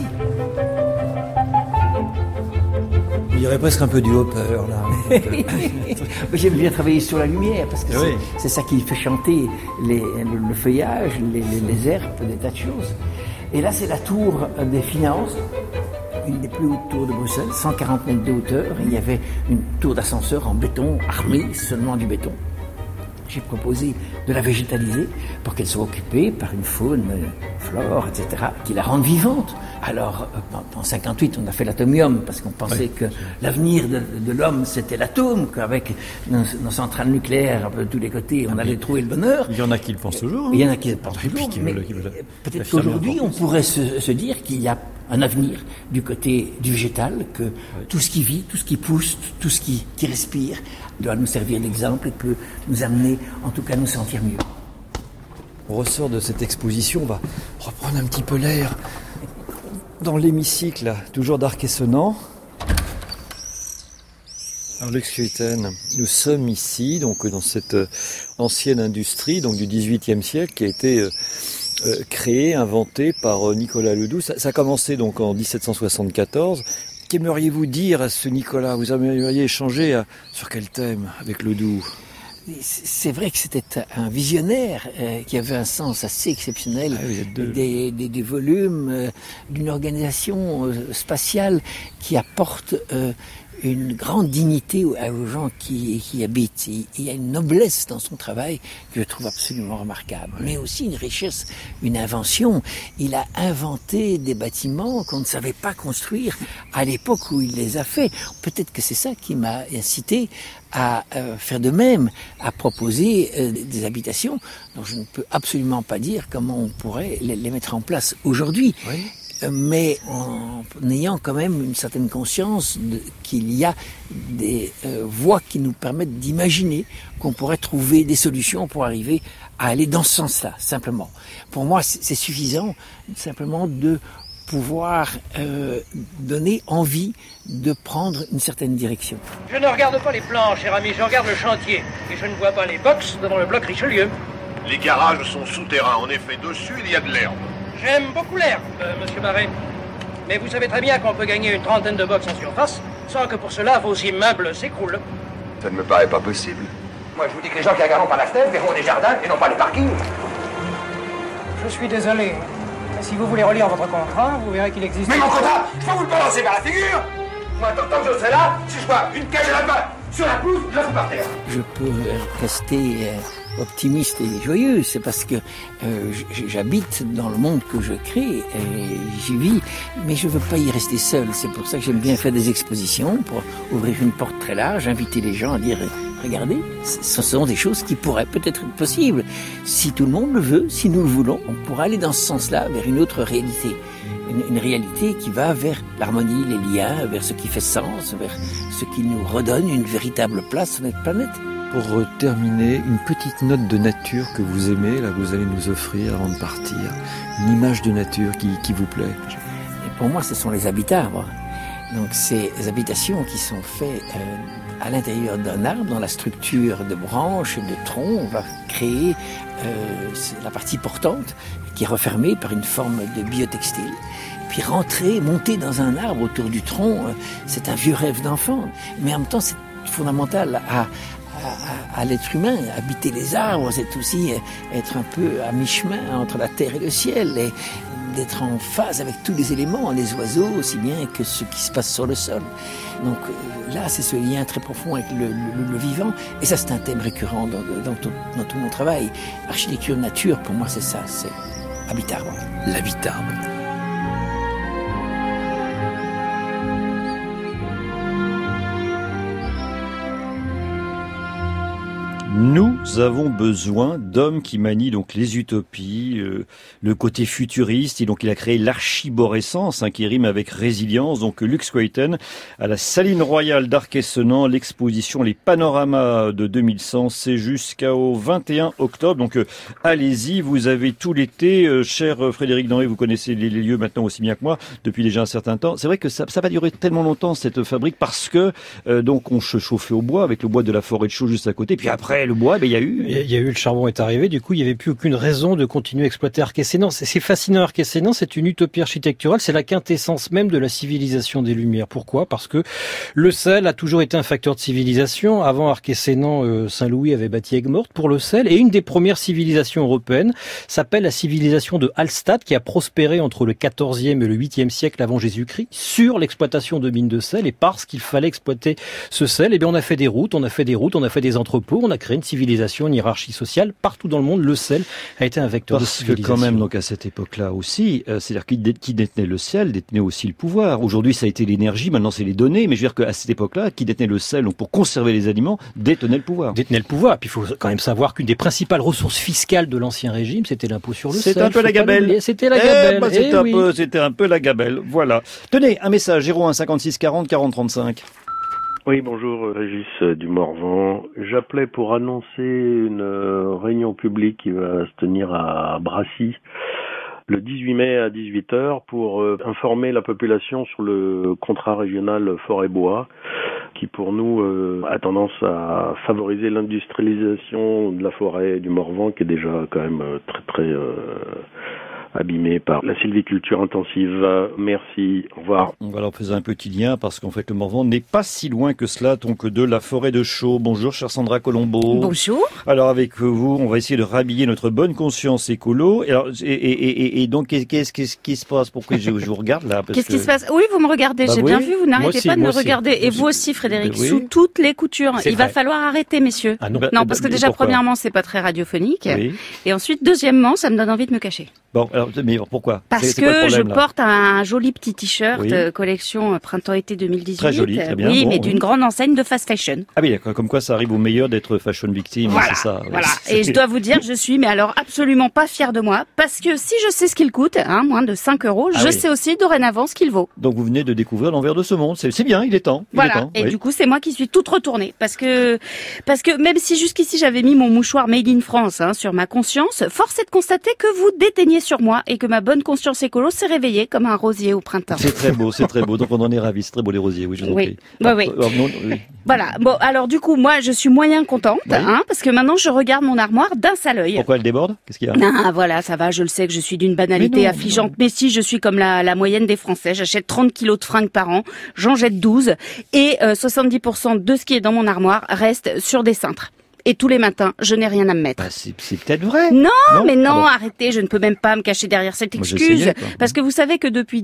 Il y aurait presque un peu du Hopper, là. J'aime bien travailler sur la lumière, parce que c'est ça qui fait chanter le feuillage, les herbes, des tas de choses. Et là, c'est la tour des finances, une des plus hautes tours de Bruxelles, 140 mètres de hauteur. Et il y avait une tour d'ascenseur en béton, armée seulement du béton. J'ai proposé de la végétaliser pour qu'elle soit occupée par une faune, flore, etc., qui la rende vivante. Alors, en 58, on a fait l'atomium parce qu'on pensait que l'avenir de l'homme, c'était l'atome, qu'avec nos centrales nucléaires de tous les côtés, on allait trouver le bonheur. Il y en a qui le pensent toujours. Il y en a qui le pensent toujours. Mais peut-être qu'aujourd'hui, on pourrait se dire qu'il y a un avenir du côté du végétal, que tout ce qui vit, tout ce qui pousse, tout ce qui respire doit nous servir d'exemple et peut nous amener, en tout cas, à nous sentir mieux. On ressort de cette exposition, on va reprendre un petit peu l'air dans l'hémicycle, là, toujours d'Arc et Senans. Alors Luc Schuiten, nous sommes ici, donc dans cette ancienne industrie, donc du XVIIIe siècle, qui a été créée, inventée par Nicolas Ledoux. Ça a commencé donc en 1774. Qu'aimeriez-vous dire à ce Nicolas? Vous aimeriez échanger sur quel thème avec Ledoux? C'est vrai que c'était un visionnaire qui avait un sens assez exceptionnel des volumes, d'une organisation spatiale qui apporte une grande dignité aux gens qui habitent. Il y a une noblesse dans son travail que je trouve absolument remarquable, mais aussi une richesse, une invention. Il a inventé des bâtiments qu'on ne savait pas construire à l'époque où il les a faits. Peut-être que c'est ça qui m'a incité à faire de même, à proposer des habitations dont je ne peux absolument pas dire comment on pourrait les mettre en place aujourd'hui. Oui. Mais en ayant quand même une certaine conscience qu'il y a des voies qui nous permettent d'imaginer qu'on pourrait trouver des solutions pour arriver à aller dans ce sens-là, simplement. Pour moi, c'est suffisant simplement de pouvoir donner envie de prendre une certaine direction. Je ne regarde pas les plans, cher ami, je regarde le chantier. Et je ne vois pas les box devant le bloc Richelieu. Les garages sont souterrains, en effet, dessus il y a de l'herbe. J'aime beaucoup l'herbe, monsieur Barret. Mais vous savez très bien qu'on peut gagner une trentaine de box en surface sans que pour cela vos immeubles s'écroulent. Ça ne me paraît pas possible. Moi, je vous dis que les gens qui regardent par la fenêtre verront des jardins et non pas les parkings. Je suis désolé. Mais si vous voulez relire votre contrat, vous verrez qu'il existe... Mais mon contrat, je peux vous le balancer vers la figure. Moi, tant que je serai là, si je vois une cage à la main sur la pelouse, je la fous par terre. Je peux rester optimiste et joyeux, c'est parce que j'habite dans le monde que je crée et j'y vis, mais je veux pas y rester seul. C'est pour ça que j'aime bien faire des expositions pour ouvrir une porte très large, inviter les gens à dire regardez, ce sont des choses qui pourraient peut-être être possibles. Si tout le monde le veut, si nous le voulons, on pourra aller dans ce sens-là vers une autre réalité. Une réalité qui va vers l'harmonie, les liens, vers ce qui fait sens, vers ce qui nous redonne une véritable place sur notre planète. Pour terminer, une petite note de nature que vous aimez, là, vous allez nous offrir avant de partir. Une image de nature qui vous plaît. Et pour moi, ce sont les habitats. Donc, ces habitations qui sont faites à l'intérieur d'un arbre, dans la structure de branches et de troncs. On va créer la partie portante qui est refermée par une forme de biotextile. Puis rentrer, monter dans un arbre autour du tronc, c'est un vieux rêve d'enfant. Mais en même temps, c'est fondamental à l'être humain. Habiter les arbres, c'est aussi être un peu à mi-chemin entre la terre et le ciel. Et d'être en phase avec tous les éléments, les oiseaux aussi bien que ce qui se passe sur le sol. Donc là, c'est ce lien très profond avec le vivant. Et ça, c'est un thème récurrent dans tout mon travail. Architecture nature, pour moi, c'est ça, c'est habitarbre. L'habitarbre. Nous avons besoin d'hommes qui manient donc les utopies, le côté futuriste, et donc il a créé l'archiborescence, qui rime avec résilience. Donc Lux Creighton à la Saline Royale d'Arc-et-Senans, l'exposition Les Panoramas de 2100, c'est jusqu'au 21 octobre. Donc allez-y, vous avez tout l'été, cher Frédéric Denré, vous connaissez les lieux maintenant aussi bien que moi depuis déjà un certain temps. C'est vrai que ça va durer tellement longtemps cette fabrique parce que donc on se chauffait au bois avec le bois de la forêt de Chaux juste à côté, puis après le bois, il y a eu le charbon est arrivé, du coup il n'y avait plus aucune raison de continuer à exploiter Arc-et-Senans. C'est fascinant, Arc-et-Senans, c'est une utopie architecturale, c'est la quintessence même de la civilisation des Lumières. Pourquoi ? Parce que le sel a toujours été un facteur de civilisation. Avant Arc-et-Senans, Saint-Louis avait bâti Aigues-Mortes pour le sel, et une des premières civilisations européennes s'appelle la civilisation de Hallstatt, qui a prospéré entre le 14e et le 8e siècle avant Jésus-Christ sur l'exploitation de mines de sel, et parce qu'il fallait exploiter ce sel, eh bien on a fait des routes, on a fait des entrepôts, on a créé une civilisation, une hiérarchie sociale. Partout dans le monde, le sel a été un vecteur de civilisation. Parce que quand même, donc à cette époque-là aussi, c'est-à-dire qui détenait le sel, détenait aussi le pouvoir. Aujourd'hui, ça a été l'énergie, maintenant c'est les données, mais je veux dire qu'à cette époque-là, qui détenait le sel, donc pour conserver les aliments, détenait le pouvoir. Détenait le pouvoir. Puis il faut quand même savoir qu'une des principales ressources fiscales de l'Ancien Régime, c'était l'impôt sur le sel. C'était un peu la gabelle. C'était la gabelle. C'était un peu la gabelle. Voilà. Tenez, un message, 01 56 40 40 35. Oui, bonjour, Régis du Morvan. J'appelais pour annoncer une réunion publique qui va se tenir à Brassy le 18 mai à 18h pour informer la population sur le contrat régional forêt-bois qui pour nous a tendance à favoriser l'industrialisation de la forêt du Morvan qui est déjà quand même très abîmé par la sylviculture intensive. Merci, au revoir. On va leur faire un petit lien parce qu'en fait le Morvan n'est pas si loin que cela, donc de la forêt de Chaux. Bonjour chère Sandra Colombo. Bonjour. Alors avec vous, on va essayer de rhabiller notre bonne conscience écolo. Et donc qu'est-ce qui se passe? Pourquoi je vous regarde là? Qu'est-ce qui se passe? Oui, vous me regardez, j'ai bien vu, vous n'arrêtez pas de me regarder. Et vous aussi Frédéric, sous toutes les coutures. Il va falloir arrêter messieurs. Ah non, parce que déjà premièrement c'est pas très radiophonique. Oui. Et ensuite deuxièmement ça me donne envie de me cacher. Bon, alors, mais pourquoi? Parce que je porte un joli petit t-shirt collection printemps-été 2018. Très joli, très bien. Oui, mais d'une grande enseigne de fast fashion. Ah oui, d'accord. Comme quoi, ça arrive au meilleur d'être fashion victime. Voilà, c'est ça. Voilà. Et je dois vous dire, je suis, mais alors absolument pas fière de moi, parce que si je sais ce qu'il coûte, moins de 5 euros, je sais aussi dorénavant ce qu'il vaut. Donc vous venez de découvrir l'envers de ce monde. C'est bien, il est temps. Voilà. Et du coup, c'est moi qui suis toute retournée, parce que même si jusqu'ici j'avais mis mon mouchoir Made in France sur ma conscience, force est de constater que vous déteignez sur moi et que ma bonne conscience écolo s'est réveillée comme un rosier au printemps. C'est très beau, c'est très beau. Donc on en est ravis. C'est très beau les rosiers, oui, je vous en prie. Oui. Voilà. Bon, alors du coup, moi, je suis moyen contente, parce que maintenant, je regarde mon armoire d'un seul œil. Pourquoi elle déborde? Qu'est-ce qu'il y a? Ah, voilà, ça va. Je le sais que je suis d'une banalité affligeante, mais si je suis comme la moyenne des Français, j'achète 30 kilos de fringues par an, j'en jette 12, et 70% de ce qui est dans mon armoire reste sur des cintres. Et tous les matins, je n'ai rien à me mettre. C'est peut-être vrai. Non, mais non, arrêtez, je ne peux même pas me cacher derrière cette excuse. Parce que vous savez que depuis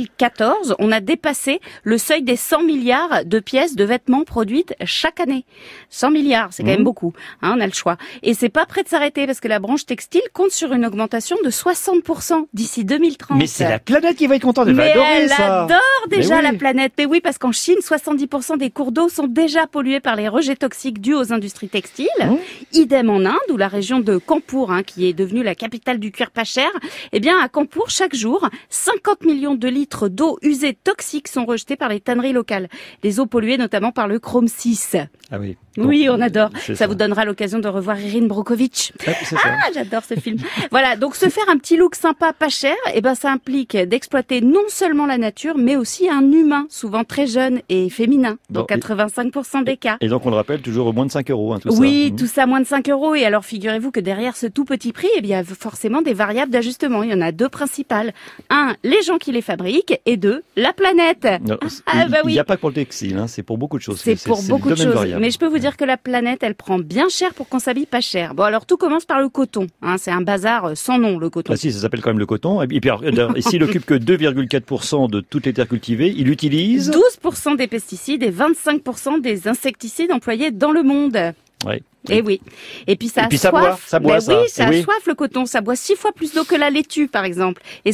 2014, on a dépassé le seuil des 100 milliards de pièces de vêtements produites chaque année. 100 milliards, c'est quand même beaucoup. On a le choix. Et c'est pas prêt de s'arrêter parce que la branche textile compte sur une augmentation de 60% d'ici 2030. Mais c'est la planète qui va être contente. Elle va adorer ça. Elle adore déjà la planète. Mais oui, parce qu'en Chine, 70% des cours d'eau sont déjà pollués par les rejets toxiques dus aux industries textiles. Idem en Inde, où la région de Kanpur, qui est devenue la capitale du cuir pas cher, eh bien à Kanpur, chaque jour, 50 millions de litres d'eau usée toxique sont rejetés par les tanneries locales. Les eaux polluées notamment par le chrome 6. Ah oui. Oui, on adore. Ça vous donnera l'occasion de revoir Erin Brockovich. J'adore ce film. Voilà, donc se faire un petit look sympa, pas cher, ça implique d'exploiter non seulement la nature, mais aussi un humain, souvent très jeune et féminin, dans 85% des cas. Et donc on le rappelle, toujours au moins de 5 euros, tout ça. Oui, oui, tout ça moins de 5 €. Et alors, figurez-vous que derrière ce tout petit prix, eh bien, forcément des variables d'ajustement. Il y en a 2 principales. 1, les gens qui les fabriquent, et 2, la planète. Non, il n'y a pas que pour le textile, hein, c'est pour beaucoup de choses. C'est pour beaucoup de choses. Variable. Mais je peux vous dire que la planète, elle prend bien cher pour qu'on s'habille pas cher. Bon, alors tout commence par le coton. Hein, c'est un bazar sans nom, le coton. Ah si, ça s'appelle quand même le coton. Et puis, s'il occupe que 2,4% de toutes les terres cultivées, il utilise 12% des pesticides et 25% des insecticides employés dans le monde. Ouais. Et oui. Et puis ça ça boit, Oui, ça a soif le coton. Ça boit 6 fois plus d'eau que la laitue, par exemple. Et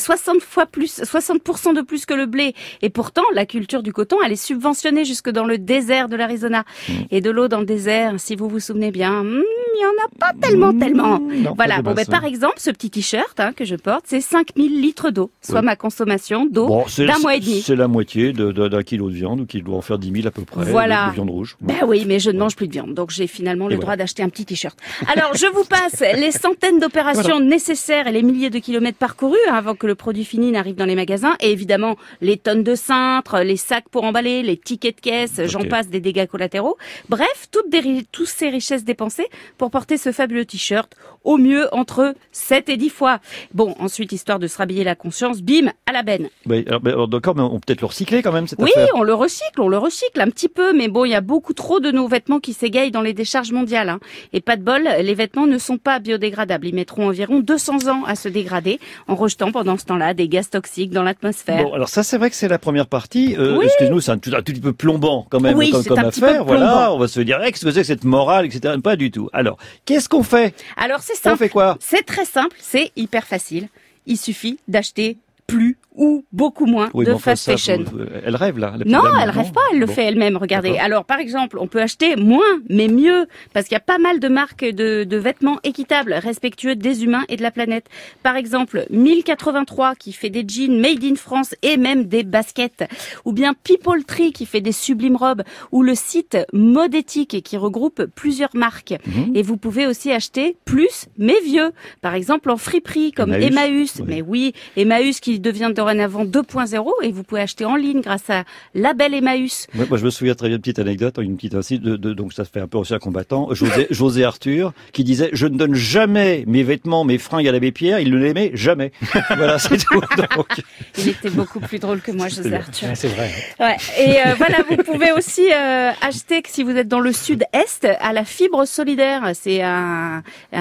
60% de plus que le blé. Et pourtant, la culture du coton, elle est subventionnée jusque dans le désert de l'Arizona. Et de l'eau dans le désert, si vous vous souvenez bien, il y en a pas tellement. Non, voilà. Bon, par exemple, ce petit t-shirt, que je porte, c'est 5000 litres d'eau. Soit ma consommation d'eau d'un mois et demi. C'est la moitié d'un kilo de viande, ou qu'il doit en faire 10 000 à peu près. Voilà. De viande rouge. Ben oui, mais je ne mange plus de viande. Donc j'ai finalement le droit d'acheter un petit t-shirt. Alors, je vous passe les centaines d'opérations nécessaires et les milliers de kilomètres parcourus avant que le produit fini n'arrive dans les magasins. Et évidemment, les tonnes de cintres, les sacs pour emballer, les tickets de caisse, j'en passe des dégâts collatéraux. Bref, toutes ces richesses dépensées pour porter ce fabuleux t-shirt, au mieux entre 7 et 10 fois. Bon, ensuite, histoire de se rhabiller la conscience, bim, à la benne. Oui, alors d'accord, mais on peut peut-être le recycler quand même, cette affaire. Oui, on le recycle un petit peu, mais bon, il y a beaucoup trop de nos vêtements qui s'égayent dans les décharges mondiales. Hein. Et pas de bol, les vêtements ne sont pas biodégradables. Ils mettront environ 200 ans à se dégrader en rejetant pendant ce temps-là des gaz toxiques dans l'atmosphère. Bon, alors ça, c'est vrai que c'est la première partie. Excuse-nous, c'est un tout petit peu plombant quand même comme affaire. Voilà, on va se dire, qu'est-ce que c'est que cette morale, etc. Pas du tout. Alors, qu'est-ce qu'on fait? Alors, c'est simple. On fait quoi? C'est très simple, c'est hyper facile. Il suffit d'acheter plus ou beaucoup moins de fast fashion. Elle rêve là. Non, elle rêve pas, elle le fait elle-même. Regardez. Alors par exemple, on peut acheter moins, mais mieux, parce qu'il y a pas mal de marques de vêtements équitables, respectueux des humains et de la planète. Par exemple, 1083 qui fait des jeans made in France et même des baskets, ou bien People Tree qui fait des sublimes robes, ou le site Modétique qui regroupe plusieurs marques. Et vous pouvez aussi acheter plus, mais vieux. Par exemple en friperie comme Emmaüs. Mais oui, Emmaüs qui devient dorénavant 2.0 et vous pouvez acheter en ligne grâce à Label Emmaüs. Moi, je me souviens très bien d'une petite anecdote, une petite incite donc ça fait un peu ancien combattant, José Arthur, qui disait: je ne donne jamais mes vêtements, mes fringues à l'abbé Pierre, il ne l'aimait jamais. Voilà, c'est tout. Donc... Il était beaucoup plus drôle que moi, José Arthur. C'est vrai. Ouais. Et voilà, vous pouvez aussi acheter, si vous êtes dans le sud-est, à la Fibre Solidaire. C'est un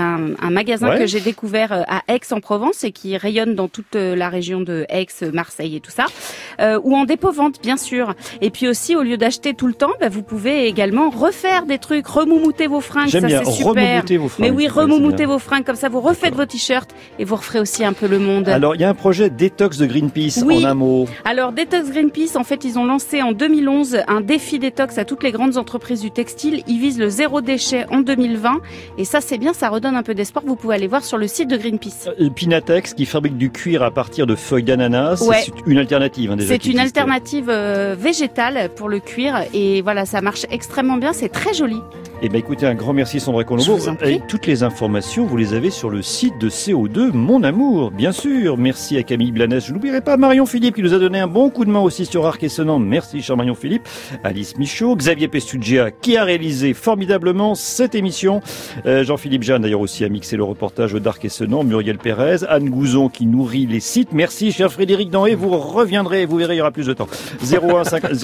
magasin que j'ai découvert à Aix-en-Provence et qui rayonne dans toute la région de Aix, Marseille et tout ça, ou en dépôt-vente bien sûr. Et puis aussi, au lieu d'acheter tout le temps, vous pouvez également refaire des trucs, remoumoter vos fringues, ça c'est super. Remoumoter vos fringues. Mais oui, remoumoter vos fringues, comme ça vous refaites vos t-shirts et vous referez aussi un peu le monde. Alors, il y a un projet détox de Greenpeace, en un mot. Alors, Détox Greenpeace, en fait, ils ont lancé en 2011 un défi détox à toutes les grandes entreprises du textile. Ils visent le zéro déchet en 2020 et ça c'est bien, ça redonne un peu d'espoir. Vous pouvez aller voir sur le site de Greenpeace. Pinatex qui fabrique du cuir à partir de feuilles d'ananas, c'est une alternative déjà. C'est une alternative végétale pour le cuir et voilà, ça marche extrêmement bien, c'est très joli. Eh bien écoutez, un grand merci Sandra Colombo. Et toutes les informations, vous les avez sur le site de CO2 Mon Amour, bien sûr. Merci à Camille Blanes. Je n'oublierai pas Marion Philippe qui nous a donné un bon coup de main aussi sur Arc et Senans. Merci cher Marion Philippe. Alice Michaud, Xavier Pestugia qui a réalisé formidablement cette émission. Jean-Philippe Jeanne d'ailleurs aussi a mixé le reportage d'Arc et Senans. Muriel Pérez, Anne Gouzon qui nourrit les sites. Merci cher Frédéric Danhé. Vous reviendrez, vous verrez, il y aura plus de temps. 01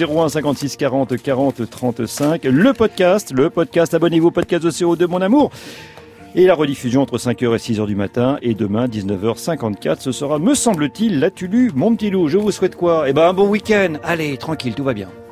56 40 40 35. Le podcast. Abonnez-vous au podcast de CO2 Mon Amour. Et la rediffusion entre 5h et 6h du matin. Et demain, 19h54, ce sera, me semble-t-il, la Tulu, mon petit loup. Je vous souhaite quoi? Un bon week-end. Allez, tranquille, tout va bien.